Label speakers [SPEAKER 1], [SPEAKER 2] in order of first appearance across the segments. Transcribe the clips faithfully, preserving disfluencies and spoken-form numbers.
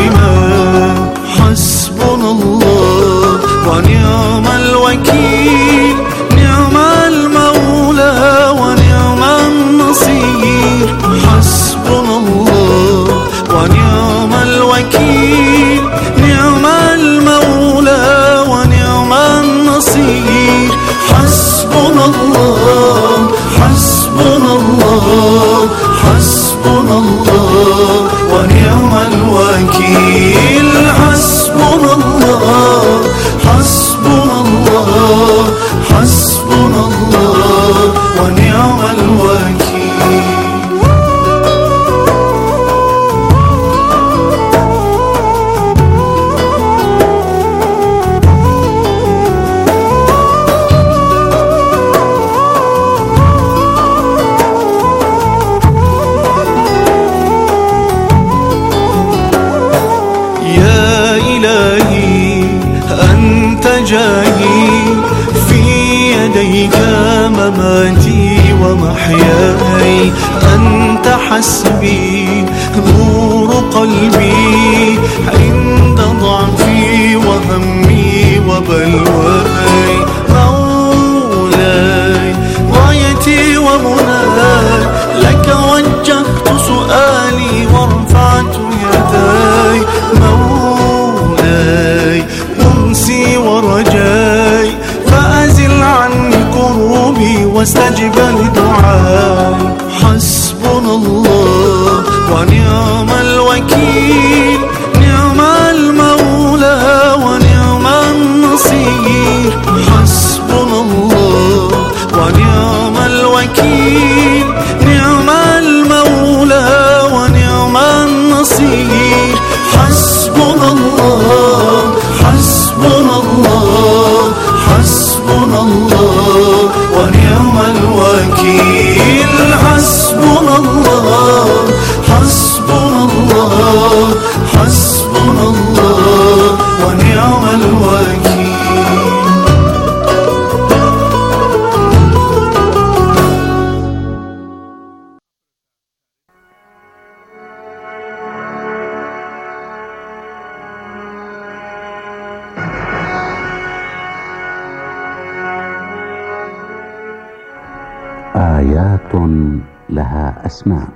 [SPEAKER 1] دائما. حسبنا الله ونعم الوكيل، نعم المولى ونعم النصير. حسبنا الله ونعم الوكيل، نعم المولى ونعم النصير. حسبنا الله حسبنا الله حسبنا الله ونعم الوكيل. حسبنا الله حسبنا الله حسبنا الله ونعم الوكيل. جاهي في يديك مماتي ومحياي، أنت حسبي نور قلبي عند ضعفي وهمي وبلواي. مولاي غايتي ومناي، لك وجهت سؤالي ورفعت يداي. مولاي أمسي ورجاي، فأزل عني كروبي واستجب لدعاي. حسبنا الله ونعم الوكيل، نعم المولى ونعم النصير. حسبنا الله ونعم الوكيل، نعم المولى ونعم النصير. حسبنا الله حسبنا الله حسبنا الله ونعم الوكيل. حسبنا الله حسبنا الله حسبنا الله ونعم الوكيل.
[SPEAKER 2] آيات لها أسماء.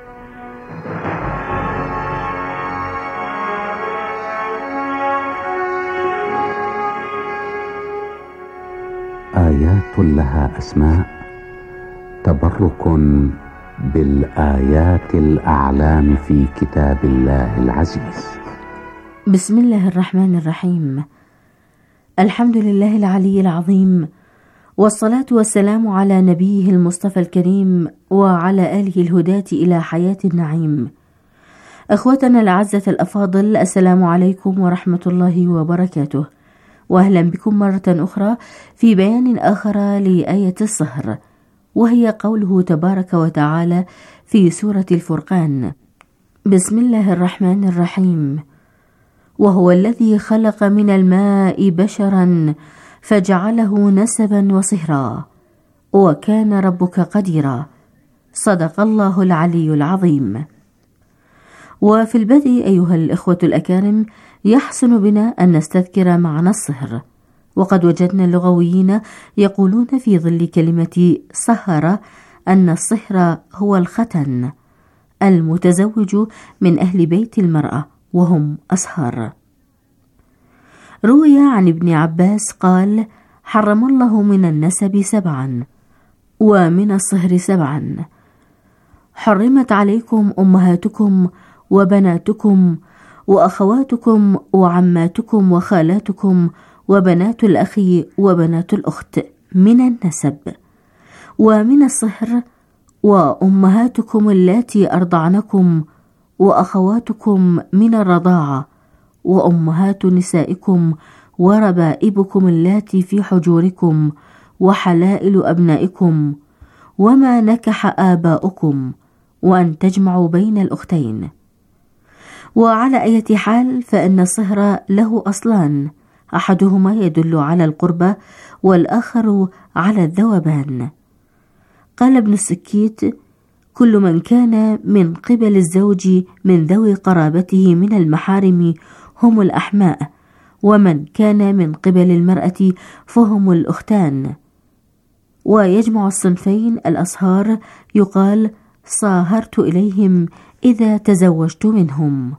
[SPEAKER 2] آيات لها أسماء، تبرك بالآيات الأعلام في كتاب الله العزيز.
[SPEAKER 3] بسم الله الرحمن الرحيم. الحمد لله العلي العظيم، والصلاة والسلام على نبيه المصطفى الكريم وعلى آله الهداة إلى حياة النعيم. أخوتنا الأعزة الأفاضل، السلام عليكم ورحمة الله وبركاته، وأهلا بكم مرة أخرى في بيان آخر لآية الصهر، وهي قوله تبارك وتعالى في سورة الفرقان: بسم الله الرحمن الرحيم. وهو الذي خلق من الماء بشرا فجعله نسبا وصهرا وكان ربك قديرا. صدق الله العلي العظيم. وفي البدء أيها الإخوة الأكارم، يحسن بنا أن نستذكر معنى الصهر، وقد وجدنا اللغويين يقولون في ظل كلمة صهر أن الصهر هو الختن المتزوج من أهل بيت المرأة وهم أصهار. روي عن ابن عباس قال: حرم الله من النسب سبعا ومن الصهر سبعا: حرمت عليكم أمهاتكم وبناتكم وأخواتكم وعماتكم وخالاتكم وبنات الأخ وبنات الأخت من النسب. ومن الصهر: وأمهاتكم اللاتي أرضعنكم وأخواتكم من الرضاعة وأمهات نسائكم وربائبكم اللاتي في حجوركم وحلائل أبنائكم وما نكح آباؤكم، وأن تجمعوا بين الأختين. وعلى أي حال فإن الصهر له أصلان، أحدهما يدل على القربة والآخر على الذوبان. قال ابن السكيت: كل من كان من قبل الزوج من ذوي قرابته من المحارم هم الأحماء، ومن كان من قبل المرأة فهم الأختان. ويجمع الصنفين الأصهار يقال صاهرت إليهم إذا تزوجت منهم.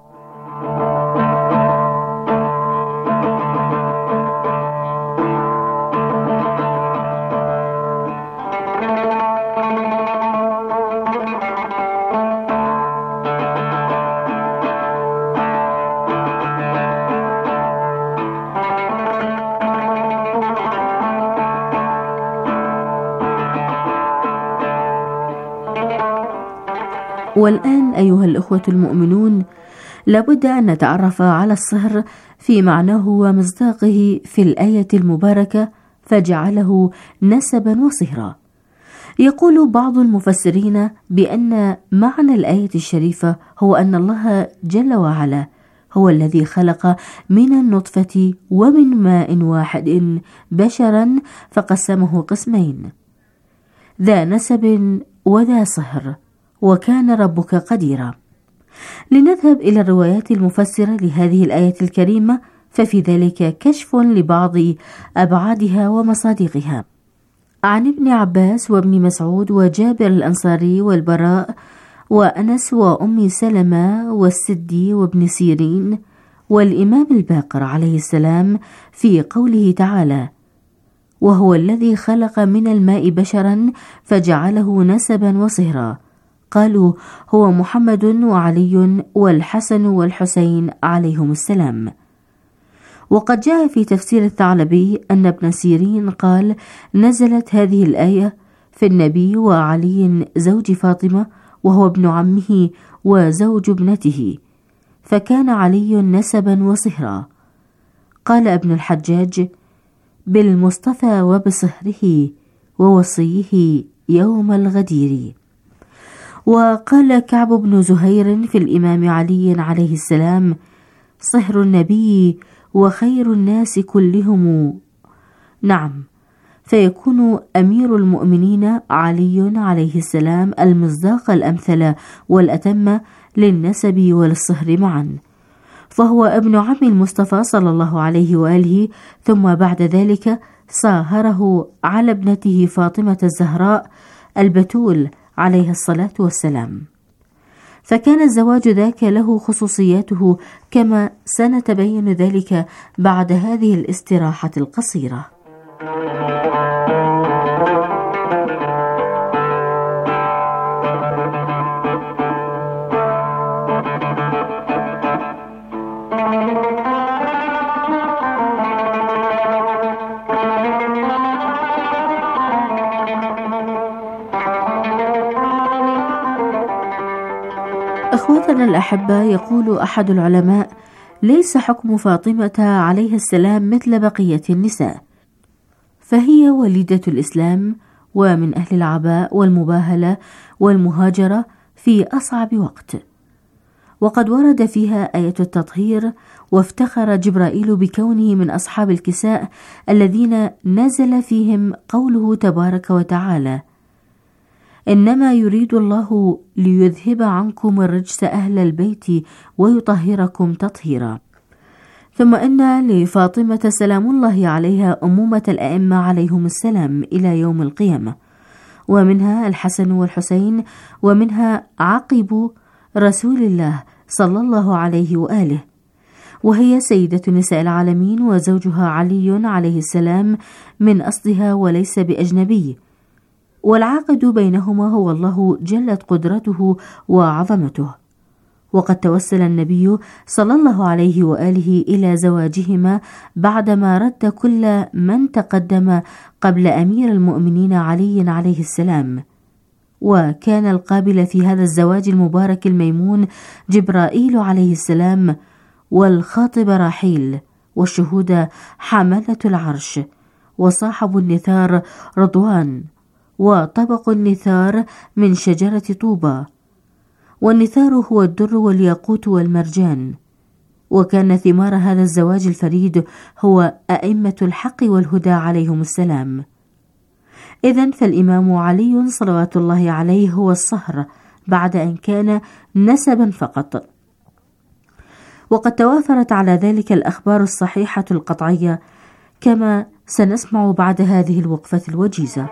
[SPEAKER 3] والآن أيها الأخوة المؤمنون، لابد أن نتعرف على الصهر في معناه ومصداقه في الآية المباركة فجعله نسبا وصهرا. يقول بعض المفسرين بأن معنى الآية الشريفة هو أن الله جل وعلا هو الذي خلق من النطفة ومن ماء واحد بشرا فقسمه قسمين، ذا نسب وذا صهر، وكان ربك قديرا. لنذهب إلى الروايات المفسرة لهذه الآية الكريمة، ففي ذلك كشف لبعض أبعادها ومصادقها. عن ابن عباس وابن مسعود وجابر الأنصاري والبراء وأنس وأم سلمة والسدي وابن سيرين والإمام الباقر عليه السلام في قوله تعالى: وهو الذي خلق من الماء بشرا فجعله نسبا وصهرا. قالوا هو محمد وعلي والحسن والحسين عليهم السلام. وقد جاء في تفسير الثعلبي أن ابن سيرين قال: نزلت هذه الآية في النبي وعلي زوج فاطمة وهو ابن عمه وزوج ابنته، فكان علي نسبا وصهرا. قال ابن الحجاج: بالمصطفى وبصهره ووصيه يوم الغدير. وقال كعب بن زهير في الإمام علي عليه السلام: صهر النبي وخير الناس كلهم. نعم، فيكون أمير المؤمنين علي عليه السلام المصداق الأمثل والأتم للنسب وللصهر معا، فهو ابن عم المصطفى صلى الله عليه وآله، ثم بعد ذلك صاهره على ابنته فاطمة الزهراء البتول عليه الصلاة والسلام. فكان الزواج ذاك له خصوصياته، كما سنتبين ذلك بعد هذه الاستراحة القصيرة. أخوتنا الأحبة، يقول أحد العلماء: ليس حكم فاطمة عليه السلام مثل بقية النساء، فهي وليدة الإسلام ومن أهل العباء والمباهلة والمهاجرة في أصعب وقت، وقد ورد فيها آية التطهير، وافتخر جبرائيل بكونه من أصحاب الكساء الذين نزل فيهم قوله تبارك وتعالى: إنما يريد الله ليذهب عنكم الرجس أهل البيت ويطهركم تطهيرا. ثم إن لفاطمة سلام الله عليها أمومة الأئمة عليهم السلام إلى يوم القيامة، ومنها الحسن والحسين، ومنها عقب رسول الله صلى الله عليه وآله، وهي سيدة نساء العالمين، وزوجها علي عليه السلام من أصلها وليس بأجنبي، والعاقد بينهما هو الله جلت قدرته وعظمته. وقد توسل النبي صلى الله عليه وآله إلى زواجهما بعدما رد كل من تقدم قبل أمير المؤمنين علي عليه السلام. وكان القابل في هذا الزواج المبارك الميمون جبرائيل عليه السلام، والخاطب راحيل، والشهود حملة العرش، وصاحب النثار رضوان، وطبق النثار من شجرة طوبى، والنثار هو الدر والياقوت والمرجان. وكان ثمار هذا الزواج الفريد هو أئمة الحق والهدى عليهم السلام. إذن فالإمام علي صلوات الله عليه هو الصهر بعد أن كان نسبا فقط. وقد توافرت على ذلك الأخبار الصحيحة القطعية كما سنسمع بعد هذه الوقفة الوجيزة.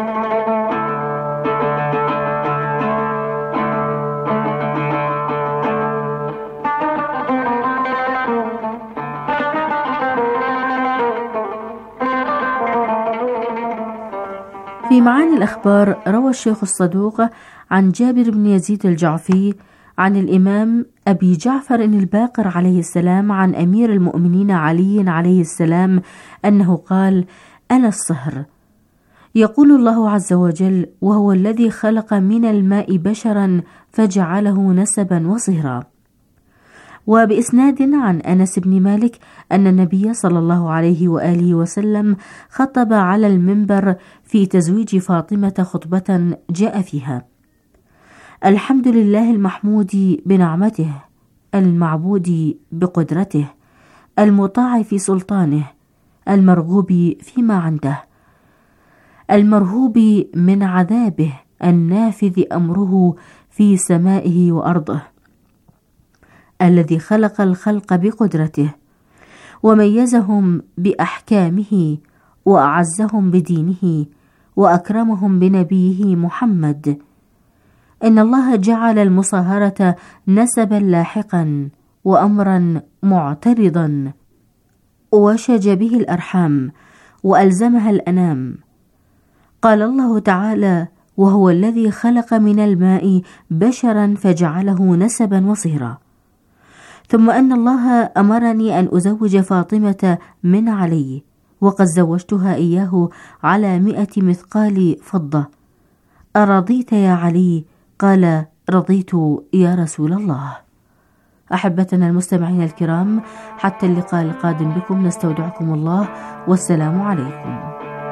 [SPEAKER 3] في معاني الأخبار روى الشيخ الصدوق عن جابر بن يزيد الجعفي عن الإمام أبي جعفر الباقر عليه السلام عن أمير المؤمنين علي عليه السلام أنه قال: أنا الصهر. يقول الله عز وجل: وهو الذي خلق من الماء بشرا فجعله نسبا وصهرا. وبإسناد عن أنس بن مالك أن النبي صلى الله عليه وآله وسلم خطب على المنبر في تزويج فاطمة خطبة جاء فيها: الحمد لله المحمود بنعمته، المعبود بقدرته، المطاع في سلطانه، المرغوب فيما عنده، المرهوب من عذابه، النافذ أمره في سمائه وأرضه، الذي خلق الخلق بقدرته وميزهم بأحكامه وأعزهم بدينه وأكرمهم بنبيه محمد. إن الله جعل المصاهرة نسبا لاحقا وأمرا معترضا، وشج به الأرحام وألزمها الأنام. قال الله تعالى: وهو الذي خلق من الماء بشرا فجعله نسبا وصهرا. ثم أن الله أمرني أن أزوج فاطمة من علي، وقد زوجتها إياه على مئة مثقال فضة. أرضيت يا علي؟ قال: رضيت يا رسول الله. أحبتنا المستمعين الكرام، حتى اللقاء القادم بكم نستودعكم الله، والسلام عليكم.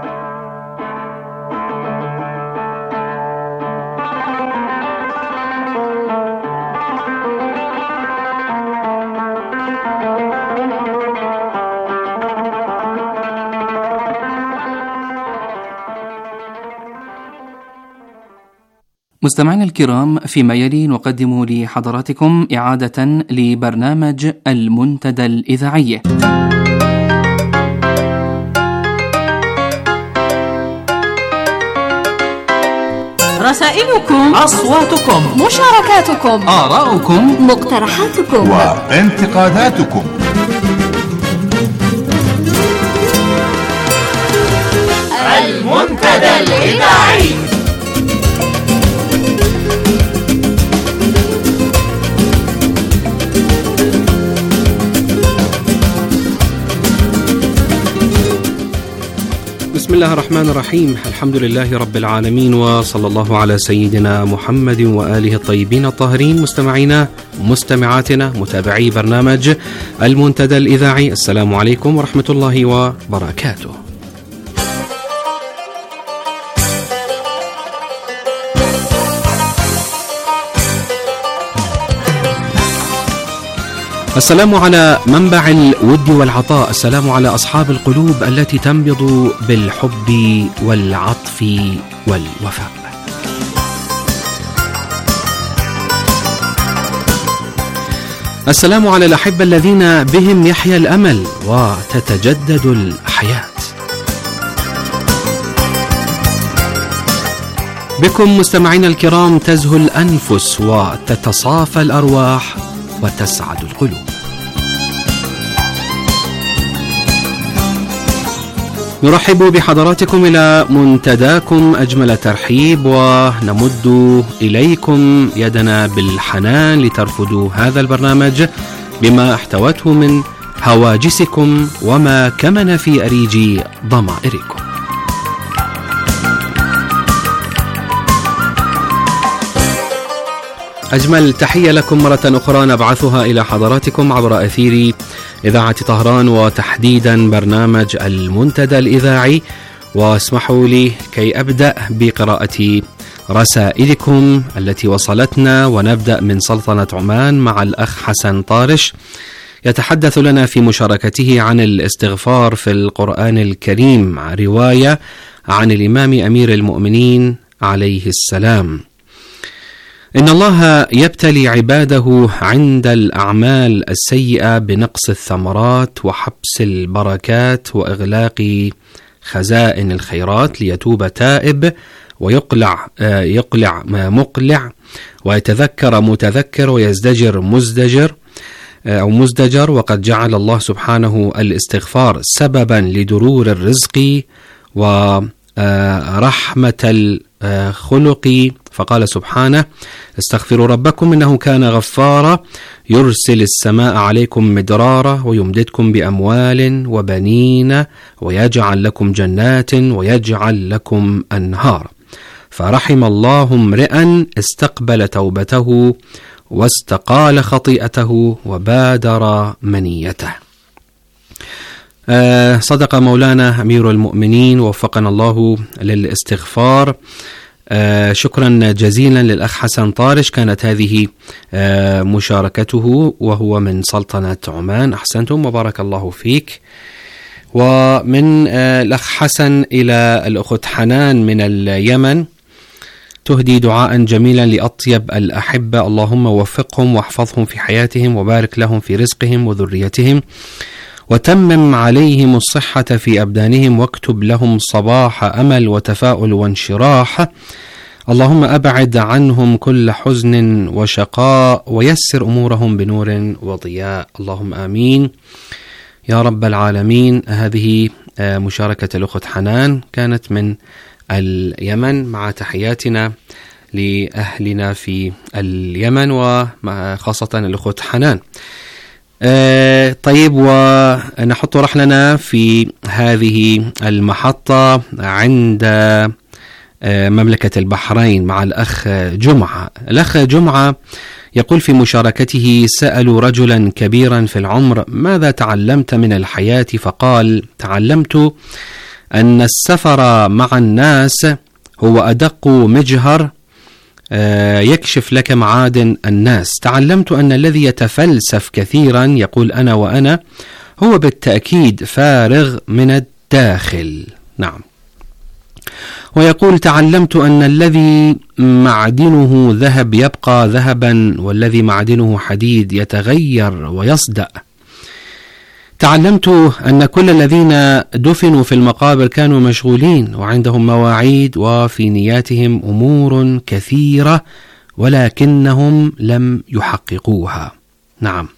[SPEAKER 4] مستمعينا الكرام، فيما يلي نقدم لحضراتكم إعادة لبرنامج المنتدى الإذاعي.
[SPEAKER 5] رسائلكم،
[SPEAKER 6] أصواتكم،
[SPEAKER 5] مشاركاتكم،
[SPEAKER 4] آراؤكم،
[SPEAKER 5] مقترحاتكم
[SPEAKER 6] وانتقاداتكم. المنتدى الإذاعي.
[SPEAKER 7] بسم الله الرحمن الرحيم. الحمد لله رب العالمين، وصلى الله على سيدنا محمد وآله الطيبين الطاهرين. مستمعينا مستمعاتنا متابعي برنامج المنتدى الإذاعي، السلام عليكم ورحمة الله وبركاته. السلام على منبع الود والعطاء، السلام على أصحاب القلوب التي تنبض بالحب والعطف والوفاء. السلام على الأحبة الذين بهم يحيا الأمل وتتجدد الحياة. بكم مستمعين الكرام تزهو الأنفس وتتصافى الأرواح وتسعد القلوب. نرحب بحضراتكم إلى منتداكم أجمل ترحيب، ونمد إليكم يدنا بالحنان لترفضوا هذا البرنامج بما احتوته من هواجسكم وما كمن في أريج ضمائركم. أجمل تحية لكم مرة أخرى نبعثها إلى حضراتكم عبر أثير إذاعة طهران، وتحديدا برنامج المنتدى الإذاعي. واسمحوا لي كي أبدأ بقراءة رسائلكم التي وصلتنا، ونبدأ من سلطنة عمان مع الأخ حسن طارش، يتحدث لنا في مشاركته عن الاستغفار في القرآن الكريم، رواية عن الإمام أمير المؤمنين عليه السلام: إن الله يبتلي عباده عند الأعمال السيئة بنقص الثمرات وحبس البركات وإغلاق خزائن الخيرات ليتوب تائب ويقلع يقلع مقلع ويتذكر متذكر ويزدجر مزدجر أو مزدجر. وقد جعل الله سبحانه الاستغفار سببا لدرور الرزق ورحمة الخلق، فقال سبحانه: استغفروا ربكم إنه كان غفارا يرسل السماء عليكم مدرارا ويمددكم بأموال وبنين ويجعل لكم جنات ويجعل لكم أنهار. فرحم الله امرئا استقبل توبته واستقال خطيئته وبادر منيته. أه صدق مولانا أمير المؤمنين ووفقنا الله للاستغفار. أه شكرا جزيلا للأخ حسن طارش، كانت هذه أه مشاركته وهو من سلطنة عمان. أحسنتم وبارك الله فيك. ومن أه الأخ حسن إلى الأخت حنان من اليمن، تهدي دعاء جميلا لأطيب الأحبة: اللهم وفقهم واحفظهم في حياتهم وبارك لهم في رزقهم وذريتهم وتمم عليهم الصحة في أبدانهم واكتب لهم صباح أمل وتفاؤل وانشراح. اللهم أبعد عنهم كل حزن وشقاء ويسر أمورهم بنور وضياء. اللهم آمين يا رب العالمين. هذه مشاركة الأخت حنان كانت من اليمن، مع تحياتنا لأهلنا في اليمن وخاصة الأخت حنان. آه طيب، ونحط رحلنا في هذه المحطة عند آه مملكة البحرين مع الأخ جمعة. الأخ جمعة يقول في مشاركته: سألوا رجلا كبيرا في العمر: ماذا تعلمت من الحياة؟ فقال: تعلمت أن السفر مع الناس هو أدق مجهر يكشف لك معادن الناس. تعلمت أن الذي يتفلسف كثيرا يقول أنا وأنا هو بالتأكيد فارغ من الداخل. نعم. ويقول: تعلمت أن الذي معدنه ذهب يبقى ذهبا والذي معدنه حديد يتغير ويصدأ. تعلمت أن كل الذين دفنوا في المقابر كانوا مشغولين وعندهم مواعيد وفي نياتهم أمور كثيرة ولكنهم لم يحققوها. نعم.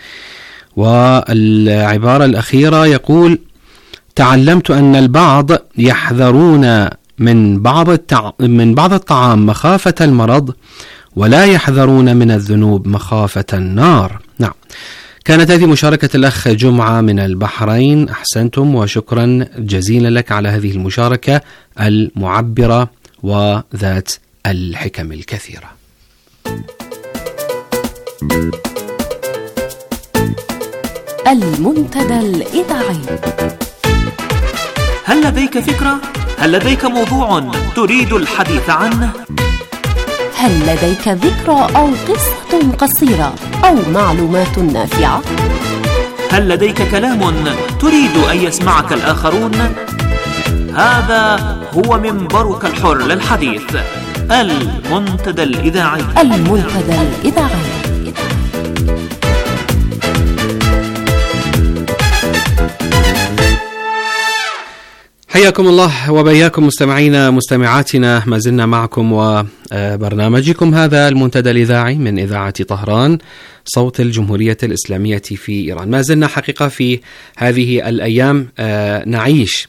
[SPEAKER 7] والعبارة الأخيرة يقول: تعلمت أن البعض يحذرون من بعض التع... من بعض الطعام مخافة المرض ولا يحذرون من الذنوب مخافة النار. نعم. كانت هذه مشاركة الأخ جمعة من البحرين. أحسنتم وشكرا جزيلا لك على هذه المشاركة المعبرة وذات الحكم الكثيرة.
[SPEAKER 5] المنتدى الإذاعي.
[SPEAKER 8] هل لديك فكرة؟ هل لديك موضوع تريد الحديث عنه؟
[SPEAKER 5] هل لديك ذكرى أو قصة قصيرة أو معلومات نافعة؟
[SPEAKER 8] هل لديك كلام تريد أن يسمعك الآخرون؟ هذا هو منبرك الحر للحديث، المنتدى الإذاعي.
[SPEAKER 5] المنتدى الإذاعي.
[SPEAKER 7] حياكم الله وبياكم مستمعينا مستمعاتنا، ما زلنا معكم وبرنامجكم هذا المنتدى الإذاعي من إذاعة طهران صوت الجمهورية الإسلامية في إيران. ما زلنا حقيقة في هذه الأيام نعيش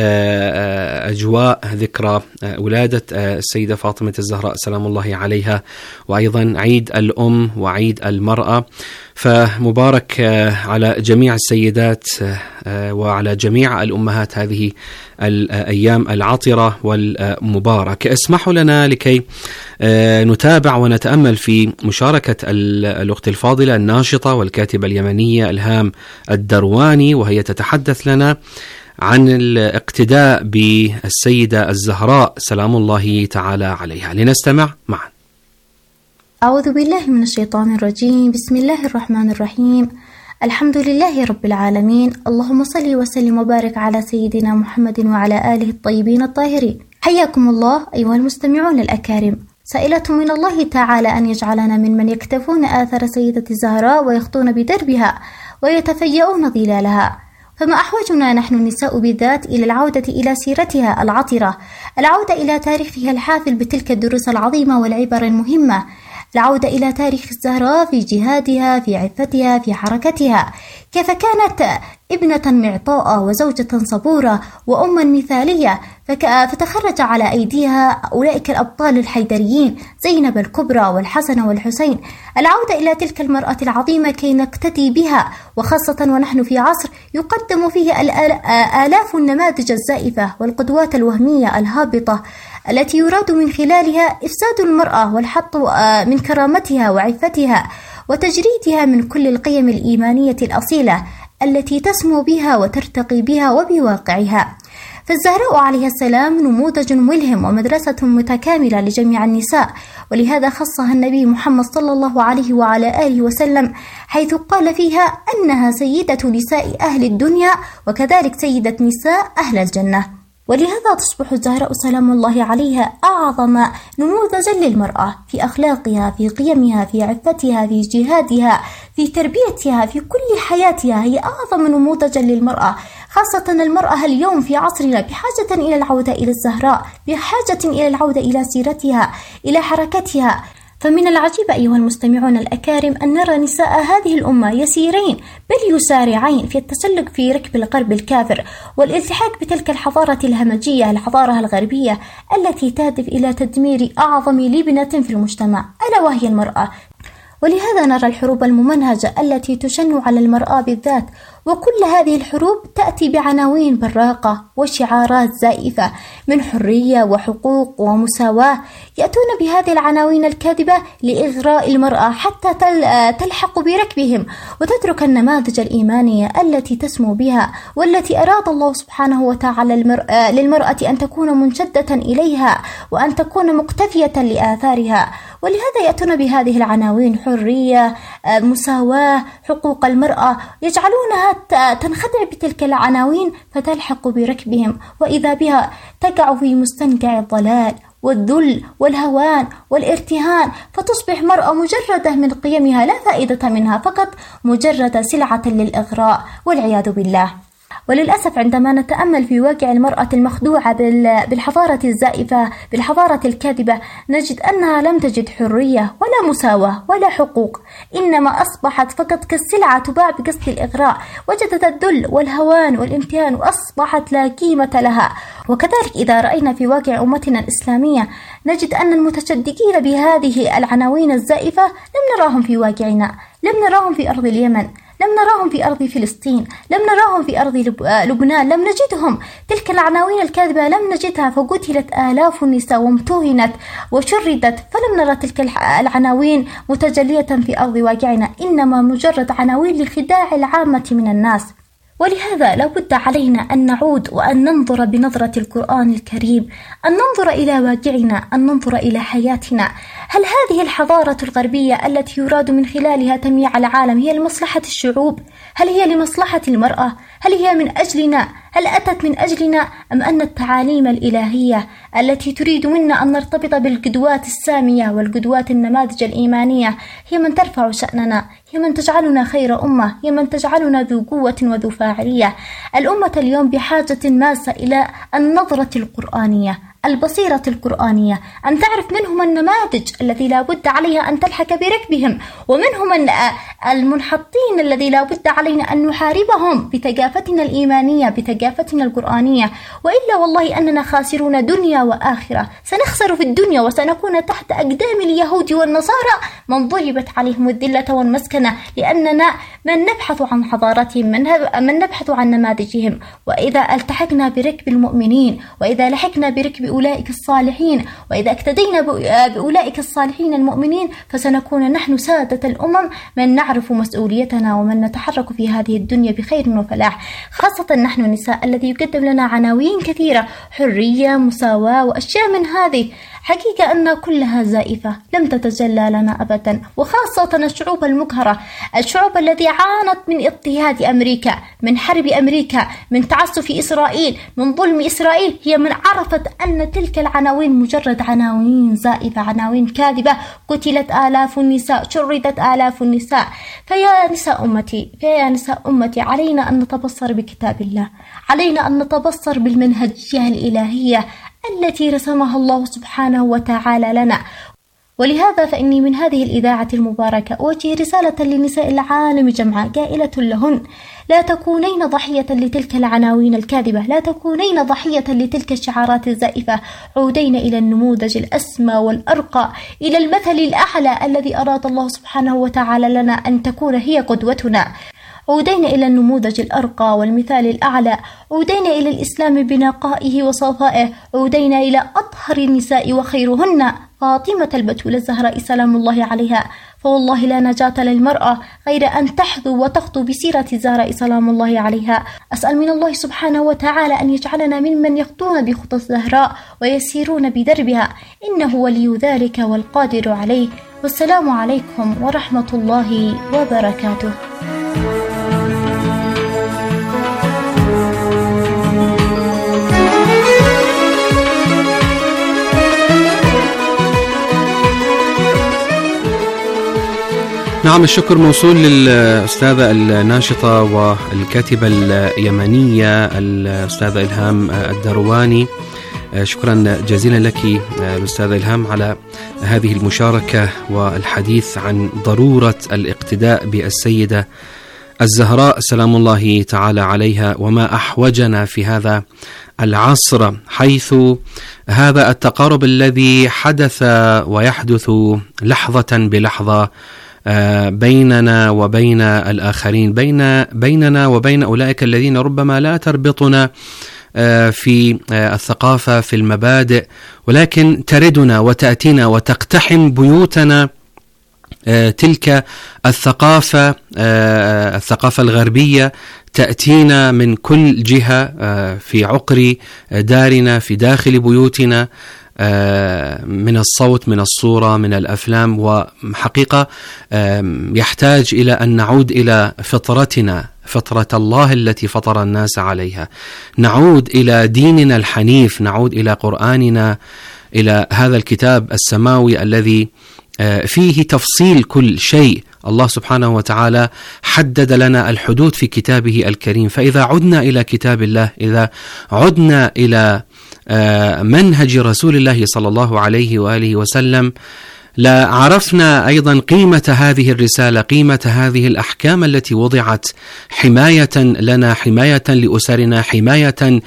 [SPEAKER 7] أجواء ذكرى ولادة السيدة فاطمة الزهراء سلام الله عليها، وأيضا عيد الأم وعيد المرأة. فمبارك على جميع السيدات وعلى جميع الأمهات هذه الأيام العطرة والمباركة. اسمحوا لنا لكي نتابع ونتأمل في مشاركة الأخت الفاضلة الناشطة والكاتبة اليمنية إلهام الدرواني، وهي تتحدث لنا عن الاقتداء بالسيدة الزهراء سلام الله تعالى عليها. لنستمع معا.
[SPEAKER 9] أعوذ بالله من الشيطان الرجيم. بسم الله الرحمن الرحيم. الحمد لله رب العالمين، اللهم صل وسلم وبارك على سيدنا محمد وعلى آله الطيبين الطاهرين. حياكم الله أيها المستمعون الأكارم. سائلة من الله تعالى أن يجعلنا ممن يكتفون آثار سيدة الزهراء ويخطون بدربها ويتفيئون ظلالها. فما أحوجنا نحن النساء بالذات إلى العودة إلى سيرتها العطرة، العودة إلى تاريخها الحافل بتلك الدروس العظيمة والعبر المهمة، العودة إلى تاريخ الزهراء في جهادها، في عفتها، في حركتها، كيف كانت ابنة معطاءة وزوجة صبورة وأما مثالية، فتخرج على أيديها أولئك الأبطال الحيدريين زينب الكبرى والحسن والحسين. العودة إلى تلك المرأة العظيمة كي نقتدي بها، وخاصة ونحن في عصر يقدم فيه آلاف النماذج الزائفة والقدوات الوهمية الهابطة التي يراد من خلالها إفساد المرأة والحط من كرامتها وعفتها وتجريدها من كل القيم الإيمانية الأصيلة التي تسمو بها وترتقي بها وبواقعها. فالزهراء عليه السلام نموذج ملهم ومدرسة متكاملة لجميع النساء، ولهذا خصها النبي محمد صلى الله عليه وعلى آله وسلم حيث قال فيها أنها سيدة نساء أهل الدنيا وكذلك سيدة نساء أهل الجنة. ولهذا تصبح الزهراء سلام الله عليها أعظم نموذجا للمرأة في أخلاقها، في قيمها، في عفتها، في جهادها، في تربيتها، في كل حياتها. هي أعظم نموذجا للمرأة، خاصة المرأة اليوم في عصرنا بحاجة إلى العودة إلى الزهراء، بحاجة إلى العودة إلى سيرتها، إلى حركتها. فمن العجيب أيها المستمعون الأكارم أن نرى نساء هذه الأمة يسيرين بل يسارعين في التسلق في ركب الغرب الكافر والالتحاق بتلك الحضارة الهمجية، الحضارة الغربية التي تهدف إلى تدمير أعظم لبنة في المجتمع ألا وهي المرأة. ولهذا نرى الحروب الممنهجة التي تشن على المرأة بالذات، وكل هذه الحروب تأتي بعناوين براقة وشعارات زائفة من حرية وحقوق ومساواة، يأتون بهذه العناوين الكاذبة لإغراء المرأة حتى تلحق بركبهم وتترك النماذج الإيمانية التي تسمو بها والتي أراد الله سبحانه وتعالى للمرأة أن تكون منشدة إليها وأن تكون مقتفية لآثارها. ولهذا يأتون بهذه العناوين: حرية، مساواة، حقوق المرأة، يجعلونها تنخدع بتلك العناوين فتلحق بركبهم، وإذا بها تقع في مستنقع الضلال والذل والهوان والارتهان، فتصبح مرأة مجردة من قيمها لا فائدة منها، فقط مجرد سلعة للإغراء والعياذ بالله. وللأسف عندما نتأمل في واقع المرأة المخدوعة بالحضارة الزائفة، بالحضارة الكاذبة، نجد أنها لم تجد حرية ولا مساواة ولا حقوق، إنما أصبحت فقط كالسلعة تباع بقصد الإغراء، وجدت الذل والهوان والامتهان وأصبحت لا قيمة لها. وكذلك إذا رأينا في واقع أمتنا الإسلامية نجد أن المتشدقين بهذه العناوين الزائفة لم نراهم في واقعنا، لم نراهم في أرض اليمن، لم نراهم في أرض فلسطين، لم نراهم في أرض لبنان، لم نجدهم. تلك العناوين الكاذبة لم نجدها، فقتلت آلاف النساء وامتهنت وشردت، فلم نرى تلك العناوين متجلية في أرض واقعنا، إنما مجرد عناوين لخداع العامة من الناس. ولهذا لا بد علينا أن نعود وأن ننظر بنظرة القرآن الكريم، أن ننظر إلى واقعنا، أن ننظر إلى حياتنا. هل هذه الحضارة الغربية التي يراد من خلالها تمييع العالم هي لمصلحة الشعوب؟ هل هي لمصلحة المرأة؟ هل هي من أجلنا؟ هل أتت من أجلنا؟ أم أن التعاليم الإلهية التي تريد منا أن نرتبط بالقدوات السامية والقدوات النماذج الإيمانية هي من ترفع شأننا، هي من تجعلنا خير أمة، هي من تجعلنا ذو قوة وذو فاعلية؟ الأمة اليوم بحاجة ماسة إلى النظرة القرآنية، البصيرة القرآنية، أن تعرف منهم النماذج الذي لا بد عليها أن تلحق بركبهم، ومنهم المنحطين الذي لا بد علينا أن نحاربهم بثقافتنا الإيمانية، بثقافتنا القرآنية، وإلا والله أننا خاسرون دنيا وآخرة. سنخسر في الدنيا وسنكون تحت أقدام اليهود والنصارى من ضربت عليهم الذلة والمسكنة، لأننا من نبحث عن حضارتهم، من, من نبحث عن نماذجهم. وإذا التحقنا بركب المؤمنين، وإذا لحقنا بركب أولئك الصالحين، وإذا اقتدينا بأولئك الصالحين المؤمنين، فسنكون نحن سادة الأمم من نعرف مسؤوليتنا ومن نتحرك في هذه الدنيا بخير وفلاح، خاصة نحن النساء الذي يقدم لنا عناوين كثيرة: حرية، مساواة، وأشياء من هذه. حقيقة أن كلها زائفة لم تتجلى لنا أبدا، وخاصة الشعوب المقهرة، الشعوب التي عانت من اضطهاد أمريكا، من حرب أمريكا، من تعسف إسرائيل، من ظلم إسرائيل، هي من عرفت أن تلك العناوين مجرد عناوين زائفة، عناوين كاذبة. قتلت آلاف النساء، شردت آلاف النساء. فيا نساء أمتي فيا نساء أمتي علينا أن نتبصر بكتاب الله، علينا أن نتبصر بالمنهجية الإلهية التي رسمها الله سبحانه وتعالى لنا. ولهذا فإني من هذه الإذاعة المباركة أوجه رسالة لنساء العالم جمعاء قائلة لهن: لا تكونين ضحية لتلك العناوين الكاذبة، لا تكونين ضحية لتلك الشعارات الزائفة. عودين إلى النموذج الأسمى والأرقى، إلى المثل الأعلى الذي أراد الله سبحانه وتعالى لنا أن تكون هي قدوتنا. عودينا إلى النموذج الأرقى والمثال الأعلى، عودينا إلى الإسلام بنقائه وصفائه، عودينا إلى أطهر النساء وخيرهن فاطمة البتول الزهراء سلام الله عليها. فوالله لا نجاة للمرأة غير أن تحذو وتخطو بسيرة الزهراء سلام الله عليها. أسأل من الله سبحانه وتعالى أن يجعلنا ممن يخطون بخطى الزهراء ويسيرون بدربها، إنه ولي ذلك والقادر عليه. والسلام عليكم ورحمة الله وبركاته.
[SPEAKER 7] نعم، الشكر موصول للأستاذة الناشطة والكاتبة اليمنية الأستاذة إلهام الدرواني. شكرا جزيلا لك الأستاذة إلهام على هذه المشاركة والحديث عن ضرورة الاقتداء بالسيدة الزهراء سلام الله تعالى عليها، وما أحوجنا في هذا العصر حيث هذا التقارب الذي حدث ويحدث لحظة بلحظة بيننا وبين الآخرين، بين بيننا وبين أولئك الذين ربما لا تربطنا في الثقافة في المبادئ، ولكن تردنا وتأتينا وتقتحم بيوتنا تلك الثقافة الثقافة الغربية، تأتينا من كل جهة في عقر دارنا، في داخل بيوتنا، من الصوت، من الصورة، من الأفلام. وحقيقة يحتاج إلى أن نعود إلى فطرتنا، فطرة الله التي فطر الناس عليها، نعود إلى ديننا الحنيف، نعود إلى قرآننا، إلى هذا الكتاب السماوي الذي فيه تفصيل كل شيء. الله سبحانه وتعالى حدد لنا الحدود في كتابه الكريم. فإذا عدنا إلى كتاب الله، إذا عدنا إلى منهج رسول الله صلى الله عليه وآله وسلم، لا عرفنا أيضا قيمة هذه الرسالة، قيمة هذه الأحكام التي وضعت حماية لنا، حماية لأسرنا، حماية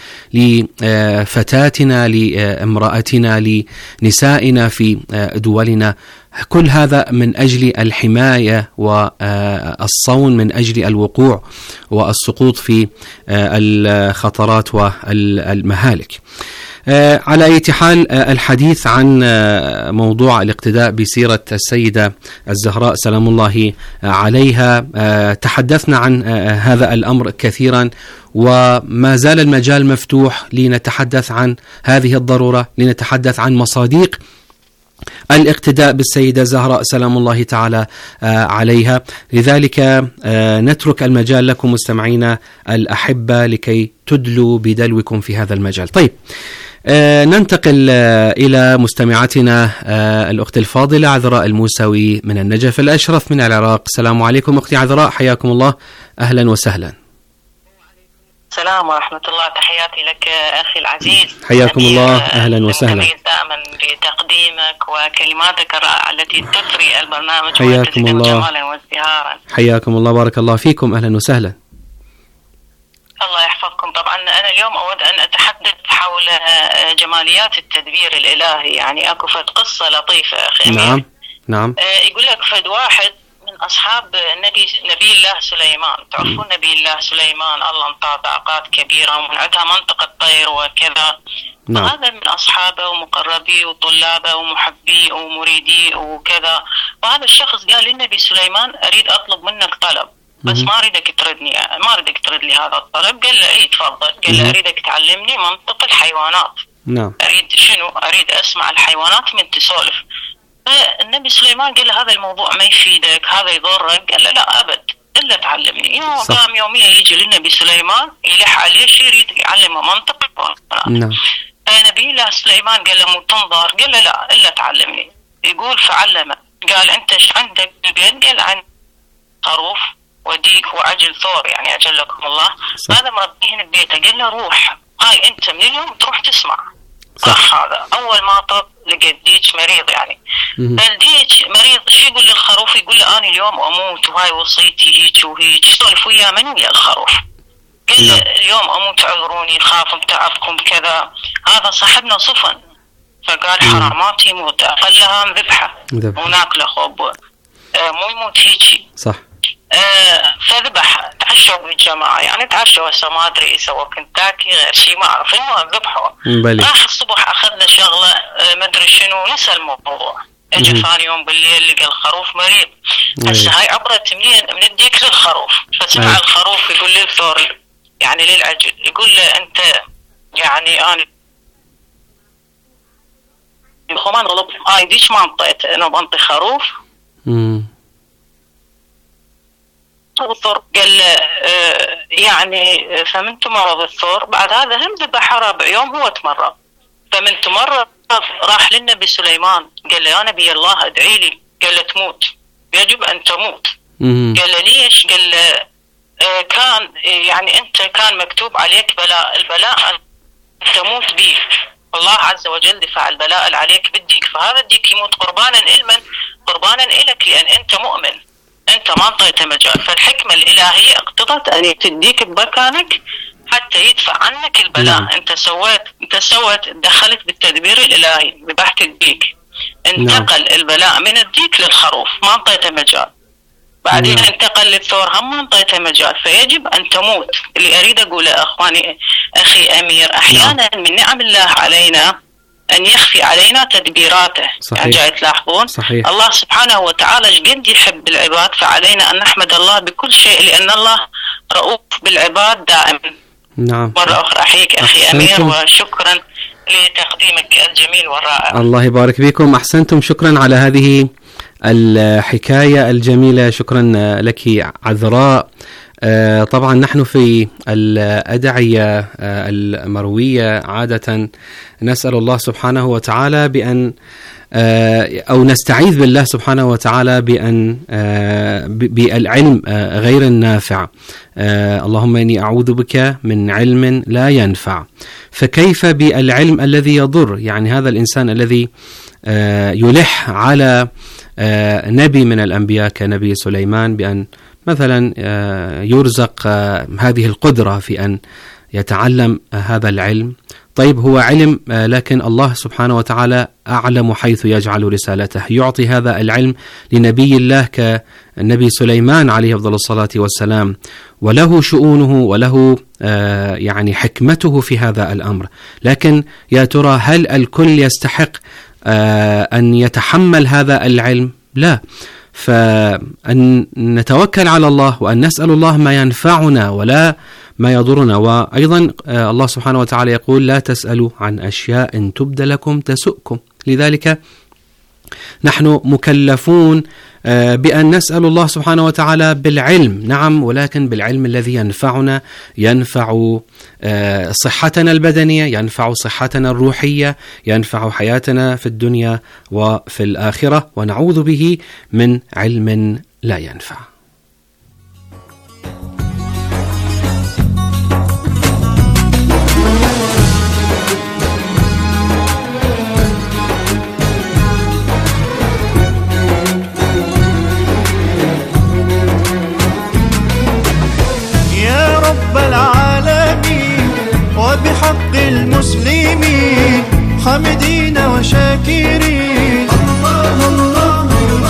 [SPEAKER 7] لفتاتنا، لامرأتنا، لنسائنا في دولنا. كل هذا من أجل الحماية والصون، من أجل الوقوع والسقوط في الخطرات والمهالك. على أي حال، الحديث عن موضوع الاقتداء بسيرة السيدة الزهراء سلام الله عليها، تحدثنا عن هذا الأمر كثيرا، وما زال المجال مفتوح لنتحدث عن هذه الضرورة، لنتحدث عن مصادق الاقتداء بالسيدة الزهراء سلام الله تعالى عليها. لذلك نترك المجال لكم مستمعينا الأحبة لكي تدلوا بدلوكم في هذا المجال. طيب، ننتقل إلى مستمعتنا الأخت الفاضلة عذراء الموسوي من النجف الأشرف من العراق. السلام عليكم أختي عذراء، حياكم الله، أهلا وسهلا.
[SPEAKER 10] السلام ورحمة الله، تحياتي لك أخي العزيز.
[SPEAKER 7] حياكم الله، أهلا وسهلا.
[SPEAKER 10] دائما بتقديمك وكلماتك الرائعة التي تثري البرنامج.
[SPEAKER 7] حياكم الله،
[SPEAKER 10] جمالا وازدهارا.
[SPEAKER 7] حياكم الله، بارك الله فيكم، أهلا وسهلا.
[SPEAKER 10] الله يحفظكم. طبعا أنا اليوم أود أن أتحدث حول جماليات التدبير الإلهي. يعني أكو فد قصة لطيفة أخي.
[SPEAKER 7] نعم نعم.
[SPEAKER 10] يقول لك فد واحد من أصحاب نبي نبي الله سليمان. تعرفون نبي الله سليمان الله انطاه طاقات كبيرة ومن عندها منطقة طير وكذا.
[SPEAKER 7] نعم.
[SPEAKER 10] هذا من أصحابه ومقربيه وطلابه ومحبيه ومريديه وكذا. وهذا الشخص قال للنبي سليمان أريد أطلب منك طلب، بس ما أريدك تردني ما أريدك ترد لي هذا الطلب. قال له إيه تفضل. قال له أريدك تعلمني منطق الحيوانات. نعم. أريد شنو؟ أريد أسمع الحيوانات من تسولف. فالنبي سليمان قال له هذا الموضوع ما يفيدك، هذا يضرك. قال له لا أبد إلا تعلمني. يوم قام يوميا يجي للنبي سليمان يلح عليه شيء يريد يعلمه منطق. نعم. فنبي الله سليمان قال له مو تنظر؟ قال له لا إلا تعلمني. يقول فعلمه. قال أنت ايش عندك بالبيت؟ قال عندي خروف وديك وعجل ثور، يعني أجلكم الله. هذا مربيهن ببيته. قال له روح، هاي أنت من اليوم تروح تسمع. صح. هذا أول ما طب لقيت ديك مريض، يعني فالديك مريض. شو يقول للخروف؟ يقول له أنا اليوم أموت وهاي وصيتي هيك وهيك. سولف وياه من ويا الخروف. قال له اليوم أموت اعذروني، خاف بتعبكم كذا. هذا صاحبنا صفن، فقال حرامات يموت أقلها ذبحه وناكله خب، آه مو يموت هيك. صح. آه فذبح. تعشوا بالجماعة، يعني تعشوا هسه ما أدري سوى كنتاكي غير شيء ما أعرف. المهم ذبحوا. راح الصبح أخذ له شغلة آه ما أدري شنو، نسى الموضوع. اجى ثاني يوم بالليل لقى الخروف مريض. هسه هاي عبرت منين؟ من الديك للخروف. فسمع الخروف يقول للثور يعني للعجل، يقول له أنت يعني أنا خمان غلط هاي ديش ما انطيت أنا بنطي خروف. امم الثور قال له آه يعني فمن تمرض الثور. بعد هذا هم ذبح رابع يوم هو تمرض. فمن تمرض راح للنبي سليمان قال له يا نبي الله ادعي لي. قال له تموت، يجب أن تموت. قال له ليش؟ قال له آه كان يعني أنت كان مكتوب عليك بلاء، البلاء أن تموت به. الله عز وجل دفع البلاء عليك بالديك، فهذا الديك يموت قربانا إلمن؟ قربانا إلك، لأن أنت مؤمن، أنت ما أعطيته مجال. فالحكمة الإلهية اقتضت أن تديك بمكانك حتى يدفع عنك البلاء. نعم. أنت سويت أنت سويت دخلت بالتدبير الإلهي، ذبحت الديك، انتقل نعم. البلاء من الديك للخروف، ما أعطيته مجال. بعدين نعم. انتقل للثور، هم ما أعطيته مجال. فيجب أن تموت. اللي أريد أقوله أخواني أخي أمير، أحيانا نعم. من نعم الله علينا أن يخفي علينا تدبيراته. صحيح. يعني جاي تلاحظون. صحيح. الله سبحانه وتعالى قد يحب العباد، فعلينا أن نحمد الله بكل شيء، لأن الله رؤوف بالعباد دائما. نعم. مرة أخرى أحييك أخي أحسنتم. أمير، وشكرا لتقديمك الجميل والرائع.
[SPEAKER 7] الله يبارك بكم. أحسنتم، شكرا على هذه الحكاية الجميلة. شكرا لك عذراء. طبعا نحن في الأدعية المروية عادة نسأل الله سبحانه وتعالى بأن أو نستعيذ بالله سبحانه وتعالى بأن بالعلم غير النافع. اللهم إني أعوذ بك من علم لا ينفع. فكيف بالعلم الذي يضر؟ يعني هذا الإنسان الذي يلح على نبي من الأنبياء كنبي سليمان بأن مثلا يرزق هذه القدرة في أن يتعلم هذا العلم. طيب هو علم، لكن الله سبحانه وتعالى أعلم حيث يجعل رسالته. يعطي هذا العلم لنبي الله كنبي سليمان عليه أفضل الصلاة والسلام، وله شؤونه وله يعني حكمته في هذا الأمر. لكن يا ترى هل الكل يستحق أن يتحمل هذا العلم؟ لا. فأن نتوكل على الله وأن نسأل الله ما ينفعنا ولا ما يضرنا. وأيضا الله سبحانه وتعالى يقول لا تسألوا عن أشياء إن تبد لكم تسؤكم. لذلك نحن مكلفون بأن نسأل الله سبحانه وتعالى بالعلم، نعم، ولكن بالعلم الذي ينفعنا، ينفع صحتنا البدنية، ينفع صحتنا الروحية، ينفع حياتنا في الدنيا وفي الآخرة، ونعوذ به من علم لا ينفع.
[SPEAKER 1] وبحق المسلمين حامدين وشاكرين، الله الله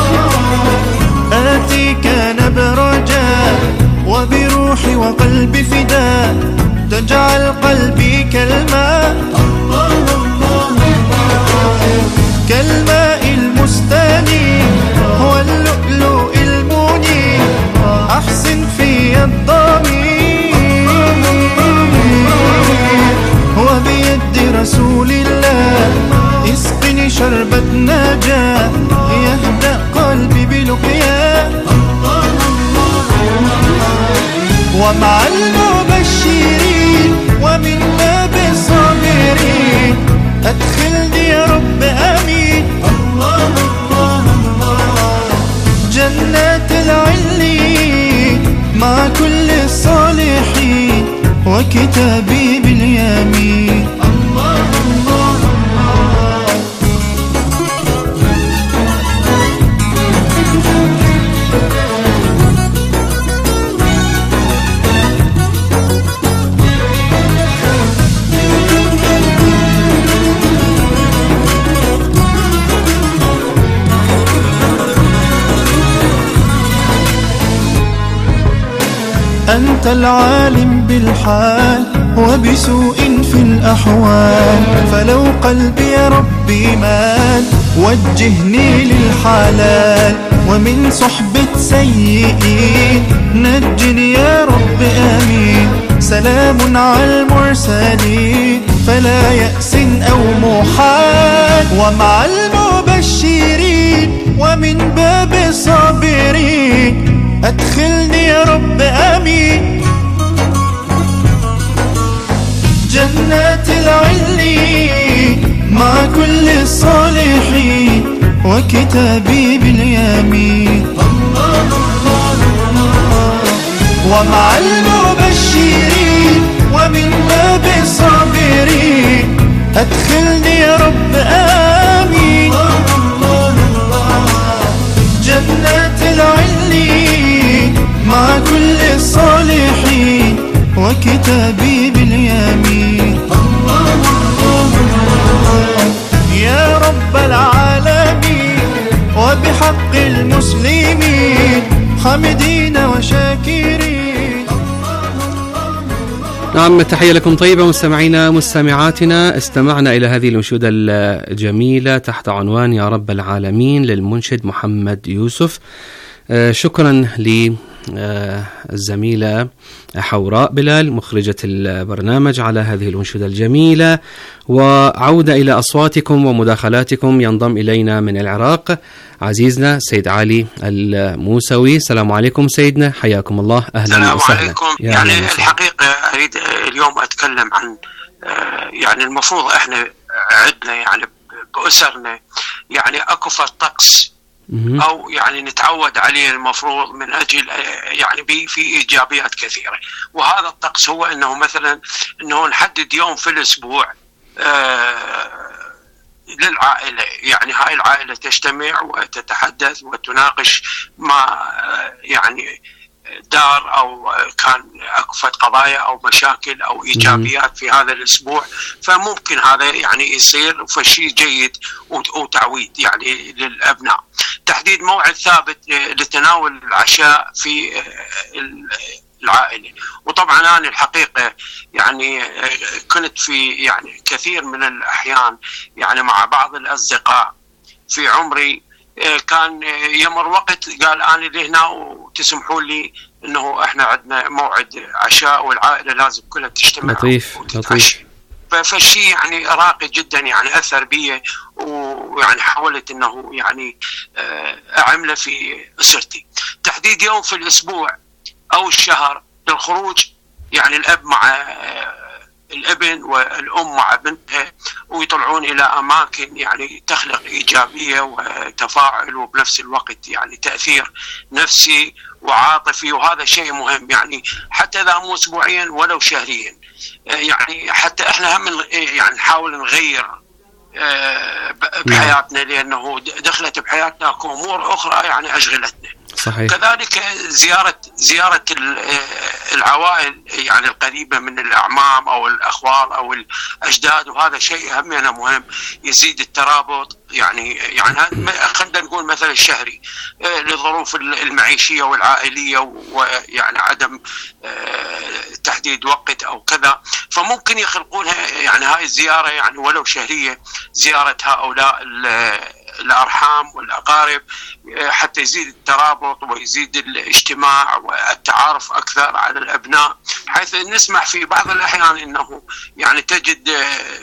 [SPEAKER 1] آتيك نبرجا وبروحي وقلبي فداء، تجعل قلبي كالماء، الله الله كالماء المستنير واللؤلؤ المنير، أحسن في الضمير وبيد رسول الله ومن باب الصابرين أدخلني يا رب آمين. الله الله الله جنات العليين مع كل الصالحين وكتابي باليمين. الله الله الله أنت العالم بالحال وبسوء في الأحوال، فلو قلبي يا ربي مال وجهني للحلال، ومن صحبة سيئين نجني يا رب آمين. سلام على المرسلين فلا يأس أو محال، ومع المبشرين ومن باب الصابرين أدخلني يا رب آمين. جنات العليين مع كل الصالحين وكتابي باليمين. الله الله الله ومع المبشرين ومن باب الصابرين أدخلني يا رب آمين. الله الله جنات العليين مع كل الصالحين وكتابي باليمين. الله الله يا رب العالمين وبحق المسلمين حمدين وشاكرين.
[SPEAKER 7] نعم، تحية لكم طيبة مستمعينا مستمعاتنا. استمعنا إلى هذه الأنشودة الجميلة تحت عنوان يا رب العالمين للمنشد محمد يوسف. شكرا للزميلة حوراء بلال مخرجة البرنامج على هذه الأنشودة الجميلة. وعودة إلى أصواتكم ومداخلاتكم. ينضم إلينا من العراق عزيزنا سيد علي الموسوي. السلام عليكم سيدنا، حياكم الله، أهلا وسهلا.
[SPEAKER 11] عليكم. يعني الحقيقة أريد اليوم أتكلم عن يعني المفروض إحنا عندنا يعني بأسرنا يعني أكفر طقس أو يعني نتعود عليه المفروض من أجل يعني في إيجابيات كثيرة. وهذا الطقس هو أنه مثلا أنه نحدد يوم في الأسبوع آه للعائلة، يعني هاي العائلة تجتمع وتتحدث وتناقش ما يعني دار أو كان أكفت قضايا أو مشاكل أو إيجابيات في هذا الأسبوع. فممكن هذا يعني يصير فشي جيد وتعويد يعني للأبناء. تحديد موعد ثابت لتناول العشاء في العائلة. وطبعا أنا الحقيقة يعني كنت في يعني كثير من الأحيان يعني مع بعض الأصدقاء في عمري كان يمر وقت قال أنا لهنا وتسمحوا لي إنه إحنا عندنا موعد عشاء والعائلة لازم كلها تجتمع.
[SPEAKER 7] لطيف لطيف.
[SPEAKER 11] فالشيء يعني راقي جدا يعني أثر بي، ويعني حاولت إنه يعني أعمله في أسرتي. تحديد يوم في الأسبوع أو الشهر للخروج، يعني الأب مع الابن والأم مع بنتها ويطلعون إلى أماكن يعني تخلق إيجابية وتفاعل وبنفس الوقت يعني تأثير نفسي وعاطفي. وهذا شيء مهم يعني حتى إذا مو أسبوعيا ولو شهريا. يعني حتى إحنا هم يعني نحاول نغير بحياتنا لأنه دخلت بحياتنا أمور أخرى يعني أشغلتنا.
[SPEAKER 7] صحيح.
[SPEAKER 11] كذلك زيارة زيارة العوائل يعني القريبة من الأعمام أو الأخوال أو الأجداد، وهذا شيء همنا مهم يزيد الترابط. يعني يعني خلينا نقول مثلا الشهري للظروف المعيشية والعائلية ويعني عدم تحديد وقت أو كذا، فممكن يخلقونها يعني هاي الزيارة يعني ولو شهرية، زيارة هؤلاء الأرحام والأقارب حتى يزيد الترابط ويزيد الاجتماع والتعارف أكثر على الأبناء. حيث نسمع في بعض الأحيان أنه يعني تجد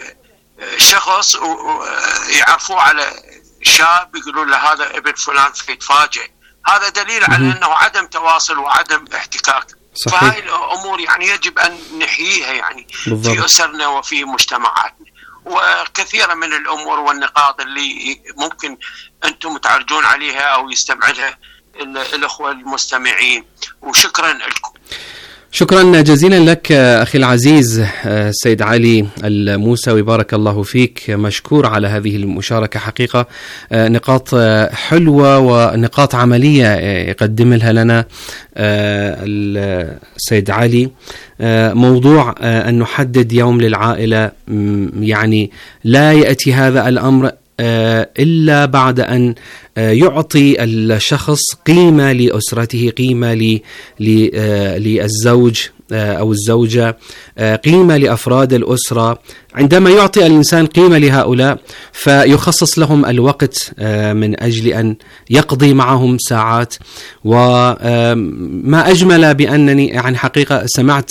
[SPEAKER 11] شخص يعرفوه على شاب يقولوا له هذا ابن فلان فيتفاجئ. هذا دليل على أنه عدم تواصل وعدم احتكاك.
[SPEAKER 7] صحيح.
[SPEAKER 11] فهاي الأمور يعني يجب أن نحييها يعني بالضبط. في أسرنا وفي مجتمعاتنا. وكثيرا من الأمور والنقاط اللي ممكن أنتم تعرجون عليها أو يستمع لها الأخوة المستمعين. وشكرا لكم.
[SPEAKER 7] شكرا جزيلا لك أخي العزيز سيد علي الموسوي، بارك الله فيك، مشكور على هذه المشاركة. حقيقة نقاط حلوة ونقاط عملية يقدم لها لنا السيد علي. موضوع أن نحدد يوم للعائلة، يعني لا يأتي هذا الأمر إلا بعد أن يعطي الشخص قيمة لأسرته، قيمة للزوج أو الزوجة، قيمة لأفراد الأسرة. عندما يعطي الإنسان قيمة لهؤلاء فيخصص لهم الوقت من أجل أن يقضي معهم ساعات. وما أجمل بأنني يعني حقيقة سمعت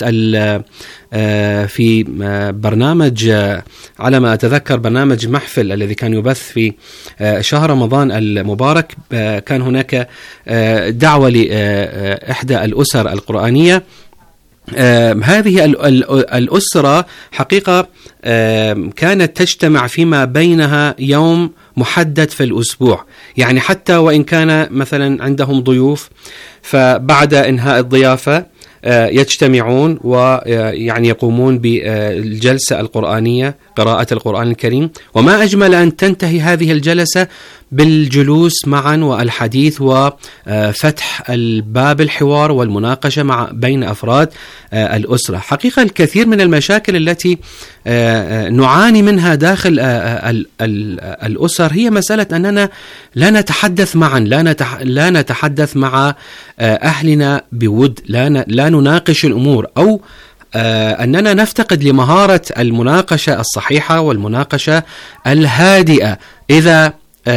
[SPEAKER 7] في برنامج، على ما أتذكر برنامج محفل الذي كان يبث في شهر رمضان المبارك، كان هناك دعوة لإحدى الأسر القرآنية. آه هذه الأسرة حقيقة آه كانت تجتمع فيما بينها يوم محدد في الأسبوع، يعني حتى وإن كان مثلا عندهم ضيوف، فبعد إنهاء الضيافة آه يجتمعون ويعني يقومون بالجلسة القرآنية، قراءة القرآن الكريم. وما أجمل أن تنتهي هذه الجلسة بالجلوس معا والحديث وفتح الباب الحوار والمناقشة مع بين أفراد الأسرة. حقيقة الكثير من المشاكل التي نعاني منها داخل الأسر هي مسألة أننا لا نتحدث معا، لا نتحدث مع أهلنا بود، لا نناقش الأمور، أو أننا نفتقد لمهارة المناقشة الصحيحة والمناقشة الهادئة. إذا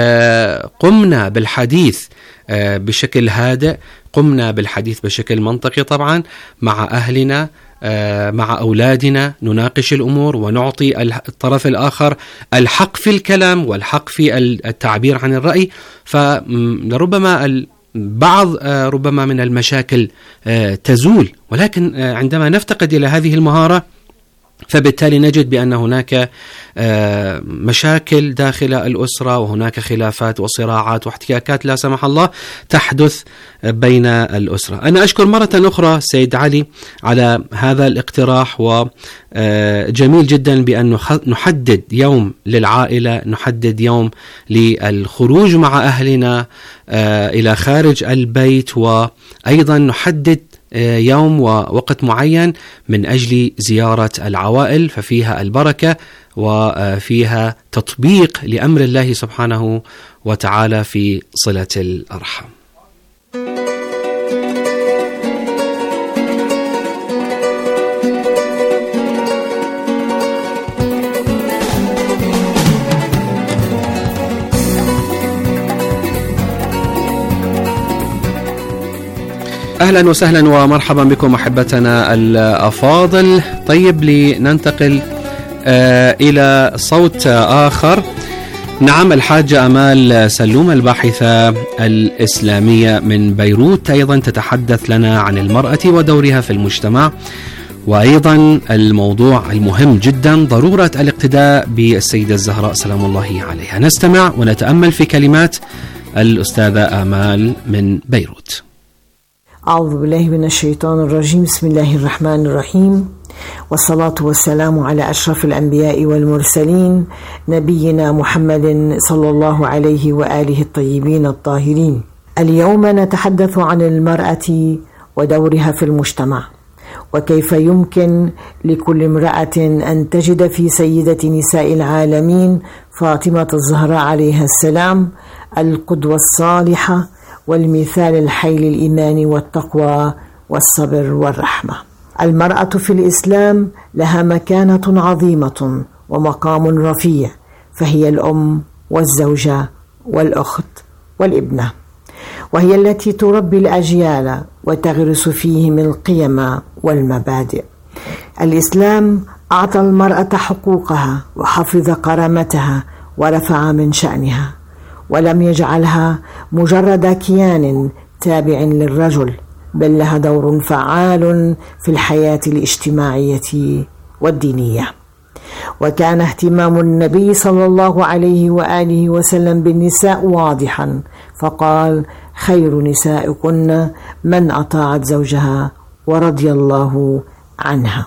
[SPEAKER 7] قمنا بالحديث بشكل هادئ، قمنا بالحديث بشكل منطقي طبعا مع أهلنا، مع أولادنا، نناقش الأمور ونعطي الطرف الآخر الحق في الكلام والحق في التعبير عن الرأي، فلربما بعض ربما من المشاكل تزول. ولكن عندما نفتقد إلى هذه المهارة فبالتالي نجد بأن هناك مشاكل داخل الأسرة، وهناك خلافات وصراعات واحتكاكات لا سمح الله تحدث بين الأسرة. أنا أشكر مرة أخرى سيد علي على هذا الاقتراح، وجميل جدا بأن نحدد يوم للعائلة، نحدد يوم للخروج مع أهلنا إلى خارج البيت، وأيضا نحدد يوم ووقت معين من أجل زيارة العوائل، ففيها البركة وفيها تطبيق لأمر الله سبحانه وتعالى في صلة الأرحام. أهلا وسهلا ومرحبا بكم أحبتنا الأفاضل. طيب، لننتقل آه إلى صوت آخر. نعم، الحاجة أمال سلوم الباحثة الإسلامية من بيروت أيضا تتحدث لنا عن المرأة ودورها في المجتمع، وأيضا الموضوع المهم جدا ضرورة الاقتداء بالسيدة الزهراء سلام الله عليها. نستمع ونتأمل في كلمات الأستاذة آمال من بيروت.
[SPEAKER 12] أعوذ بالله من الشيطان الرجيم. بسم الله الرحمن الرحيم، والصلاة والسلام على أشرف الأنبياء والمرسلين نبينا محمد صلى الله عليه وآله الطيبين الطاهرين. اليوم نتحدث عن المرأة ودورها في المجتمع، وكيف يمكن لكل امرأة أن تجد في سيدة نساء العالمين فاطمة الزهراء عليها السلام القدوة الصالحة والمثال الحي للإيمان والتقوى والصبر والرحمة. المرأة في الإسلام لها مكانة عظيمة ومقام رفيع، فهي الأم والزوجة والأخت والابنة، وهي التي تربي الأجيال وتغرس فيهم القيم والمبادئ. الإسلام أعطى المرأة حقوقها وحفظ كرامتها ورفع من شأنها، ولم يجعلها مجرد كيان تابع للرجل، بل لها دور فعال في الحياة الاجتماعية والدينية. وكان اهتمام النبي صلى الله عليه وآله وسلم بالنساء واضحا، فقال: خير نسائكن من أطاعت زوجها ورضي الله عنها.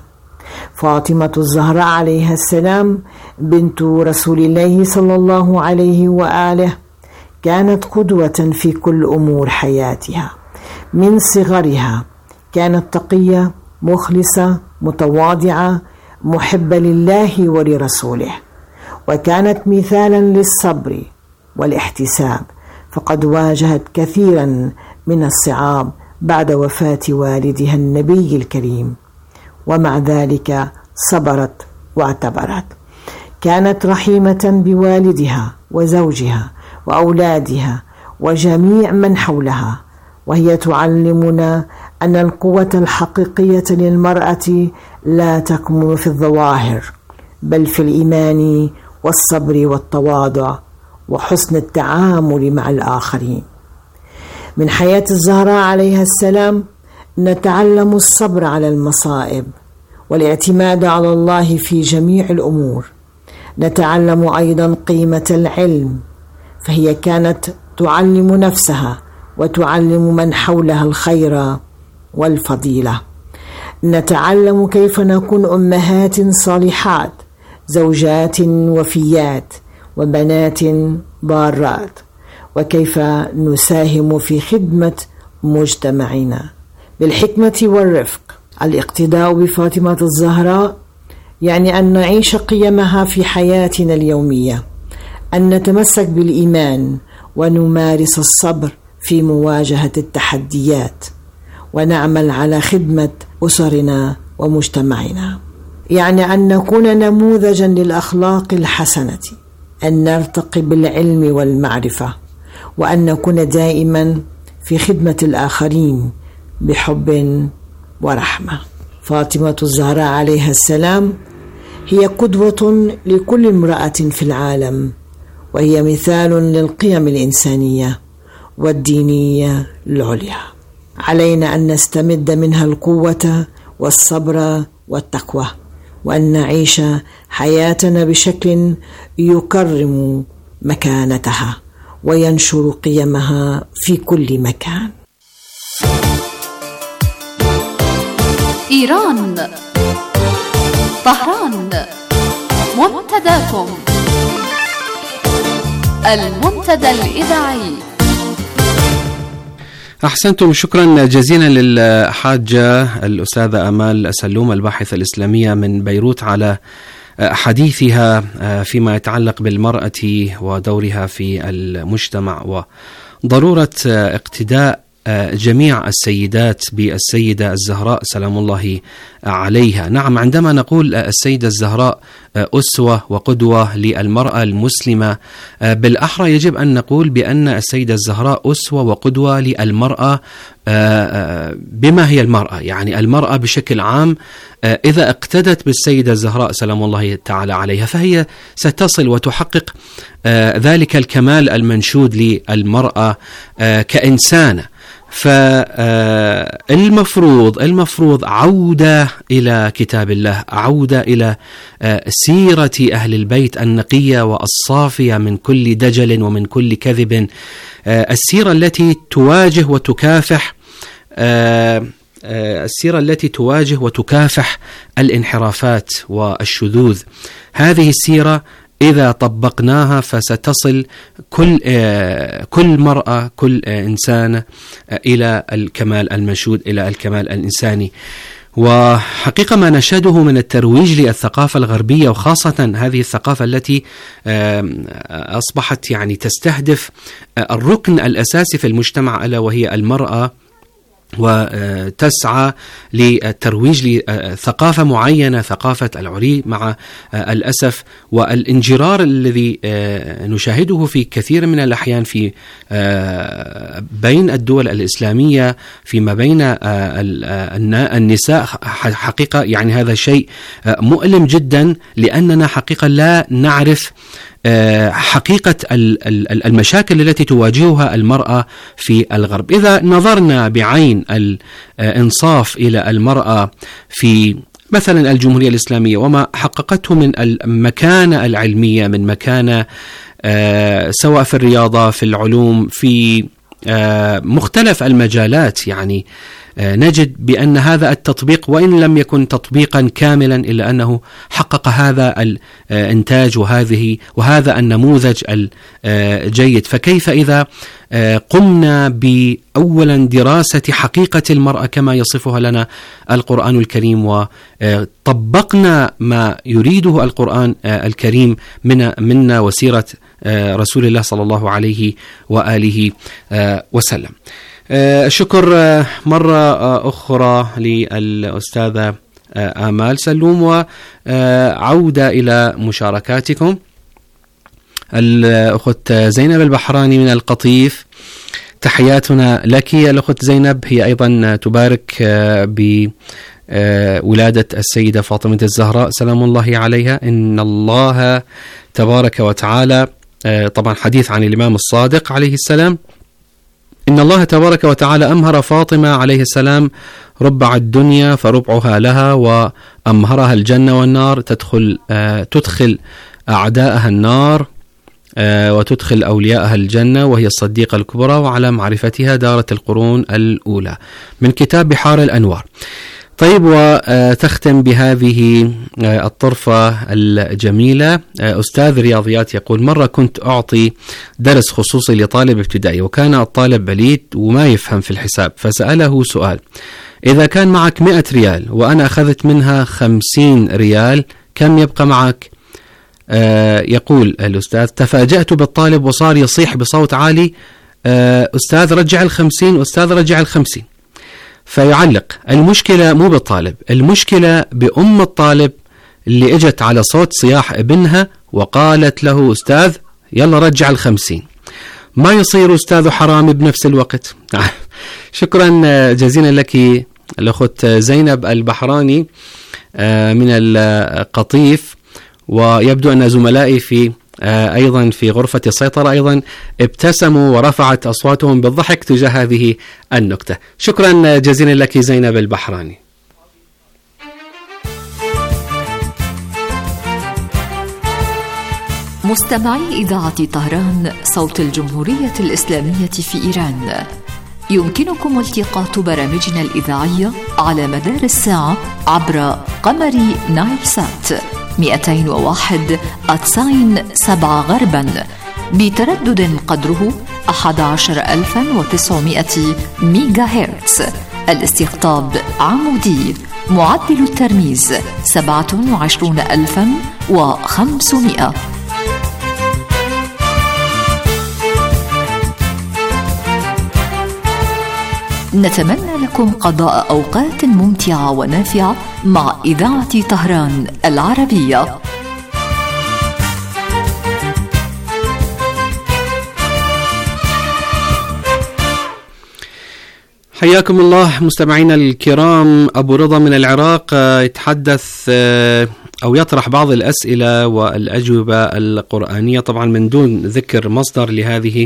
[SPEAKER 12] فاطمة الزهراء عليها السلام بنت رسول الله صلى الله عليه وآله كانت قدوة في كل أمور حياتها. من صغرها كانت تقية مخلصة متواضعة محبة لله ولرسوله، وكانت مثالا للصبر والاحتساب، فقد واجهت كثيرا من الصعاب بعد وفاة والدها النبي الكريم، ومع ذلك صبرت واعتبرت. كانت رحيمة بوالدها وزوجها وأولادها وجميع من حولها، وهي تعلمنا أن القوة الحقيقية للمرأة لا تكمن في الظواهر، بل في الإيمان والصبر والتواضع وحسن التعامل مع الآخرين. من حياة الزهراء عليها السلام نتعلم الصبر على المصائب والاعتماد على الله في جميع الأمور. نتعلم أيضا قيمة العلم، فهي كانت تعلم نفسها وتعلم من حولها الخير والفضيلة. نتعلم كيف نكون أمهات صالحات، زوجات وفيات، وبنات بارات، وكيف نساهم في خدمة مجتمعنا بالحكمة والرفق. الاقتداء بفاطمة الزهراء يعني أن نعيش قيمها في حياتنا اليومية، أن نتمسك بالإيمان ونمارس الصبر في مواجهة التحديات، ونعمل على خدمة أسرنا ومجتمعنا. يعني أن نكون نموذجا للأخلاق الحسنة، أن نرتقي بالعلم والمعرفة، وأن نكون دائما في خدمة الآخرين بحب ورحمة. فاطمة الزهراء عليها السلام هي قدوة لكل امرأة في العالم، وهي مثال للقيم الإنسانية والدينية العليا. علينا أن نستمد منها القوة والصبر والتقوى، وأن نعيش حياتنا بشكل يكرم مكانتها وينشر قيمها في كل مكان.
[SPEAKER 5] إيران، طهران، منتداكم المنتدى الإذاعي.
[SPEAKER 7] أحسنتم، شكرا جزيلا للحاجة الأستاذة أمال سلوم الباحثة الإسلامية من بيروت على حديثها فيما يتعلق بالمرأة ودورها في المجتمع وضرورة اقتداء جميع السيدات بالسيدة الزهراء سلام الله عليها. نعم، عندما نقول السيدة الزهراء أسوة وقدوة للمرأة المسلمة، بالأحرى يجب أن نقول بأن السيدة الزهراء أسوة وقدوة للمرأة بما هي المرأة، يعني المرأة بشكل عام. إذا اقتدت بالسيدة الزهراء سلام الله تعالى عليها فهي ستصل وتحقق ذلك الكمال المنشود للمرأة كإنسانة. فالمفروض المفروض عودة إلى كتاب الله، عودة إلى سيرة أهل البيت النقية والصافية من كل دجل ومن كل كذب، السيرة التي تواجه وتكافح السيرة التي تواجه وتكافح الانحرافات والشذوذ. هذه السيرة إذا طبقناها فستصل كل كل مرأة كل إنسان إلى الكمال المنشود، إلى الكمال الإنساني. وحقيقة ما نشهده من الترويج للثقافة الغربية، وخاصة هذه الثقافة التي أصبحت يعني تستهدف الركن الأساسي في المجتمع ألا وهي المرأة، وتسعى للترويج لثقافة معينة، ثقافة العري، مع الأسف والانجرار الذي نشاهده في كثير من الأحيان في بين الدول الإسلامية فيما بين النساء. حقيقة يعني هذا شيء مؤلم جدا، لأننا حقيقة لا نعرف حقيقة المشاكل التي تواجهها المرأة في الغرب. إذا نظرنا بعين الإنصاف إلى المرأة في مثلا الجمهورية الإسلامية وما حققته من المكانة العلمية، من مكانة سواء في الرياضة، في العلوم، في مختلف المجالات، يعني نجد بأن هذا التطبيق وإن لم يكن تطبيقا كاملا إلا أنه حقق هذا الإنتاج وهذه وهذا النموذج الجيد. فكيف إذا قمنا بأولا دراسة حقيقة المرأة كما يصفها لنا القرآن الكريم، وطبقنا ما يريده القرآن الكريم من منا وسيرة رسول الله صلى الله عليه وآله وسلم. الشكر مرة أخرى للأستاذة آمال سلوم، وعودة إلى مشاركاتكم. الأخت زينب البحراني من القطيف، تحياتنا لك يا الأخت زينب. هي أيضا تبارك بولادة السيدة فاطمة الزهراء سلام الله عليها. إن الله تبارك وتعالى، طبعا حديث عن الإمام الصادق عليه السلام، إن الله تبارك وتعالى أمهر فاطمة عليه السلام ربع الدنيا فربعها لها، وأمهرها الجنة والنار، تدخل آه تدخل أعداءها النار آه وتدخل أولياءها الجنة، وهي الصديقة الكبرى، وعلى معرفتها دارت القرون الأولى، من كتاب بحار الأنوار. طيب، وتختم بهذه الطرفة الجميلة. أستاذ رياضيات يقول: مرة كنت أعطي درس خصوصي لطالب ابتدائي، وكان الطالب بليد وما يفهم في الحساب، فسأله سؤال: إذا كان معك مئة ريال وأنا أخذت منها خمسين ريال كم يبقى معك؟ آه يقول الأستاذ: تفاجأت بالطالب وصار يصيح بصوت عالي: آه أستاذ رجع الخمسين، أستاذ رجع الخمسين. فيعلق: المشكلة مو بالطالب، المشكلة بأم الطالب اللي اجت على صوت صياح ابنها وقالت له: أستاذ يلا رجع الخمسين. ما يصير أستاذ حرامي بنفس الوقت. شكرا جزيلا لك الأخت زينب البحراني من القطيف. ويبدو أن زملائي في أيضا في غرفة السيطرة أيضا ابتسموا ورفعت أصواتهم بالضحك تجاه هذه النكتة. شكرا جزيلا لك زينب البحراني.
[SPEAKER 13] مستمعي إذاعة طهران صوت الجمهورية الإسلامية في إيران، يمكنكم التقاط برامجنا الإذاعية على مدار الساعة عبر قمر نايل سات مئتين وواحد تسعين سبعة غربا بتردد قدره أحد عشر ألفا وتسعمائة ميجا هرتز. الاستقطاب عمودي، معدل الترميز سبعة وعشرون ألفا وخمسمائة. نتمنى لكم قضاء أوقات ممتعة ونافعة مع إذاعة طهران العربية.
[SPEAKER 7] حياكم الله مستمعينا الكرام. أبو رضا من العراق يتحدث أو يطرح بعض الأسئلة والأجوبة القرآنية، طبعا من دون ذكر مصدر لهذه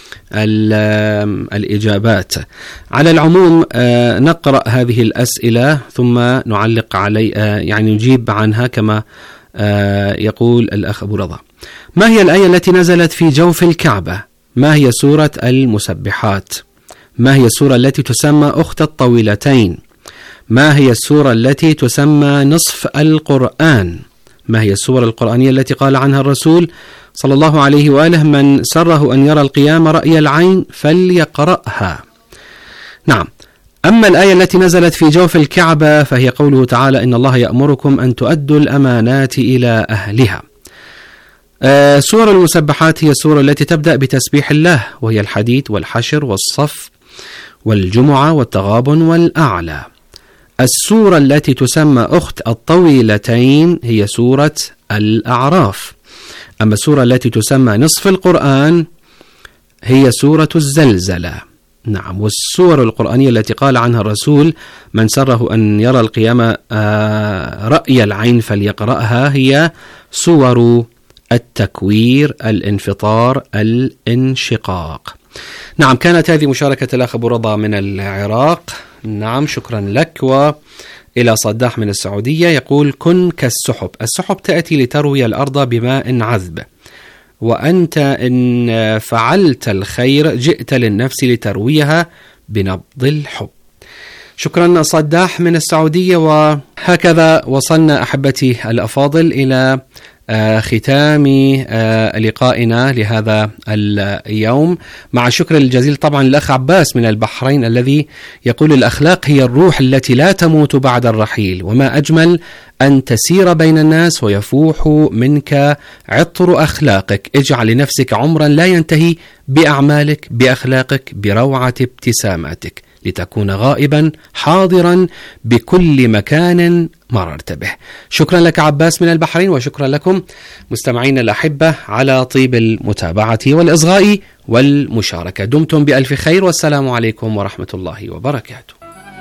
[SPEAKER 7] الإجابات. على العموم نقرأ هذه الأسئلة ثم نعلق علي يعني نجيب عنها كما يقول الأخ أبو رضا. ما هي الآية التي نزلت في جوف الكعبة؟ ما هي سورة المسبحات؟ ما هي السورة التي تسمى أخت الطويلتين؟ ما هي السورة التي تسمى نصف القرآن؟ ما هي السورة القرآنية التي قال عنها الرسول صلى الله عليه وآله: من سره أن يرى القيامة رأي العين فليقرأها. نعم. أما الآية التي نزلت في جوف الكعبة فهي قوله تعالى: إن الله يأمركم أن تؤدوا الأمانات إلى أهلها. آه سورة المسبحات هي السورة التي تبدأ بتسبيح الله، وهي الحديد والحشر والصف والجمعة والتغابن والأعلى. السورة التي تسمى أخت الطويلتين هي سورة الأعراف. أما السورة التي تسمى نصف القرآن هي سورة الزلزلة. نعم. والسور القرآنية التي قال عنها الرسول: من سره أن يرى القيامة رأي العين فليقرأها هي سور التكوير، الانفطار، الانشقاق. نعم، كانت هذه مشاركة الأخ أبو رضا من العراق. نعم، شكرا لك. وإلى صداح من السعودية يقول: كن كالسحب، السحب تأتي لتروي الأرض بماء عذب، وأنت إن فعلت الخير جئت للنفس لترويها بنبض الحب. شكرا صداح من السعودية. وهكذا وصلنا أحبتي الأفاضل إلى ختام لقائنا لهذا اليوم، مع الشكر الجزيل طبعا للأخ عباس من البحرين الذي يقول: الأخلاق هي الروح التي لا تموت بعد الرحيل، وما أجمل أن تسير بين الناس ويفوح منك عطر أخلاقك. اجعل لنفسك عمرا لا ينتهي بأعمالك، بأخلاقك، بروعة ابتساماتك، لتكون غائبا حاضرا بكل مكان مررت به. شكرا لك عباس من البحرين، وشكرا لكم مستمعين الأحبة على طيب المتابعة والإصغاء والمشاركة. دمتم بألف خير، والسلام عليكم ورحمة الله وبركاته.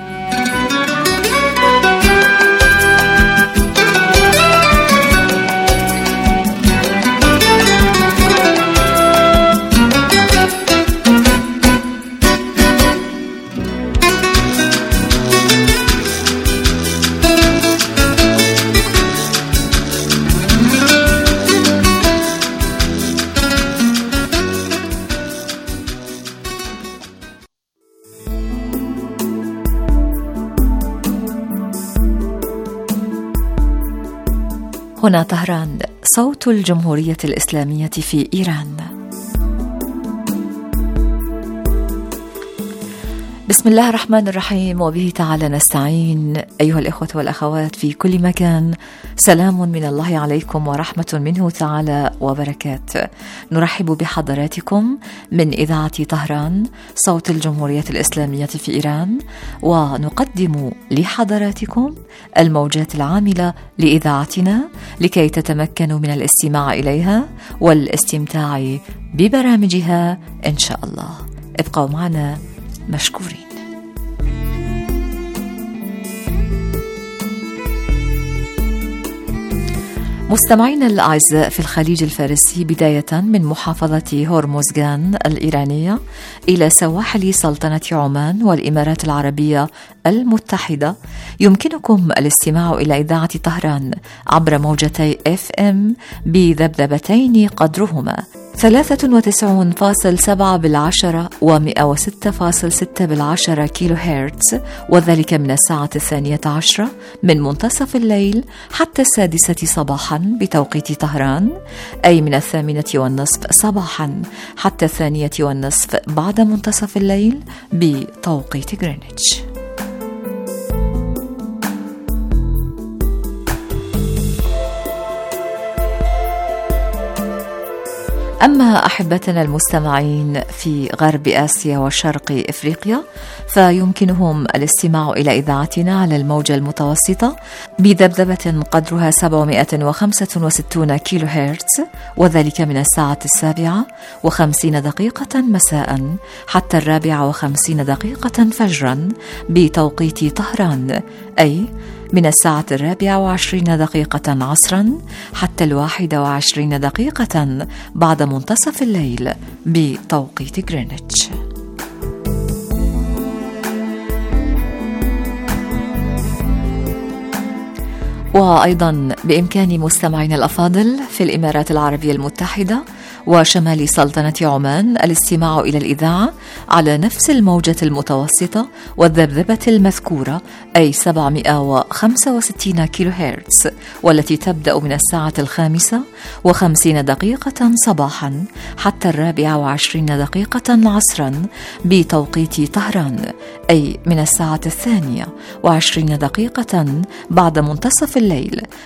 [SPEAKER 13] هنا طهران، صوت الجمهورية الإسلامية في إيران. بسم الله الرحمن الرحيم، وبه تعالى نستعين. أيها الإخوة والأخوات في كل مكان، سلام من الله عليكم ورحمة منه تعالى وبركاته. نرحب بحضراتكم من إذاعة طهران، صوت الجمهورية الإسلامية في إيران، ونقدم لحضراتكم الموجات العاملة لإذاعتنا لكي تتمكنوا من الاستماع إليها والاستمتاع ببرامجها إن شاء الله. ابقوا معنا مشكورين. مستمعينا الأعزاء في الخليج الفارسي، بداية من محافظة هرمزغان الإيرانية إلى سواحل سلطنة عمان والإمارات العربية المتحدة، يمكنكم الاستماع إلى إذاعة طهران عبر موجتي إف إم بذبذبتين قدرهما ثلاثة وتسعين فاصلة سبعة بالعشرة ومئة وستة فاصلة ستة بالعشرة كيلو هرتز، وذلك من الساعة الثانية عشرة من منتصف الليل حتى السادسة صباحا بتوقيت طهران، أي من الثامنة والنصف صباحا حتى الثانية والنصف بعد منتصف الليل بتوقيت غرينتش. أما أحبتنا المستمعين في غرب آسيا وشرق إفريقيا، فيمكنهم الاستماع إلى إذاعتنا على الموجة المتوسطة بذبذبة قدرها سبعمائة وخمسة وستين كيلو هرتز، وذلك من الساعة السابعة وخمسين دقيقة مساء حتى الرابعة وخمسين دقيقة فجرا بتوقيت طهران، أي من الساعة الرابعة وعشرين دقيقة عصرا حتى الواحدة وعشرين دقيقة بعد منتصف الليل بتوقيت غرينتش. وأيضا بإمكان مستمعينا الأفاضل في الإمارات العربية المتحدة وشمال سلطنة عمان الاستماع إلى الإذاعة على نفس الموجة المتوسطة والذبذبة المذكورة، أي سبعمائة وخمسة وستين كيلو هرتز، والتي تبدأ من الساعة الخامسة وخمسين دقيقة صباحا حتى الرابعة وعشرين دقيقة عصرا بتوقيت طهران، أي من الساعة الثانية وعشرين دقيقة بعد منتصف الليل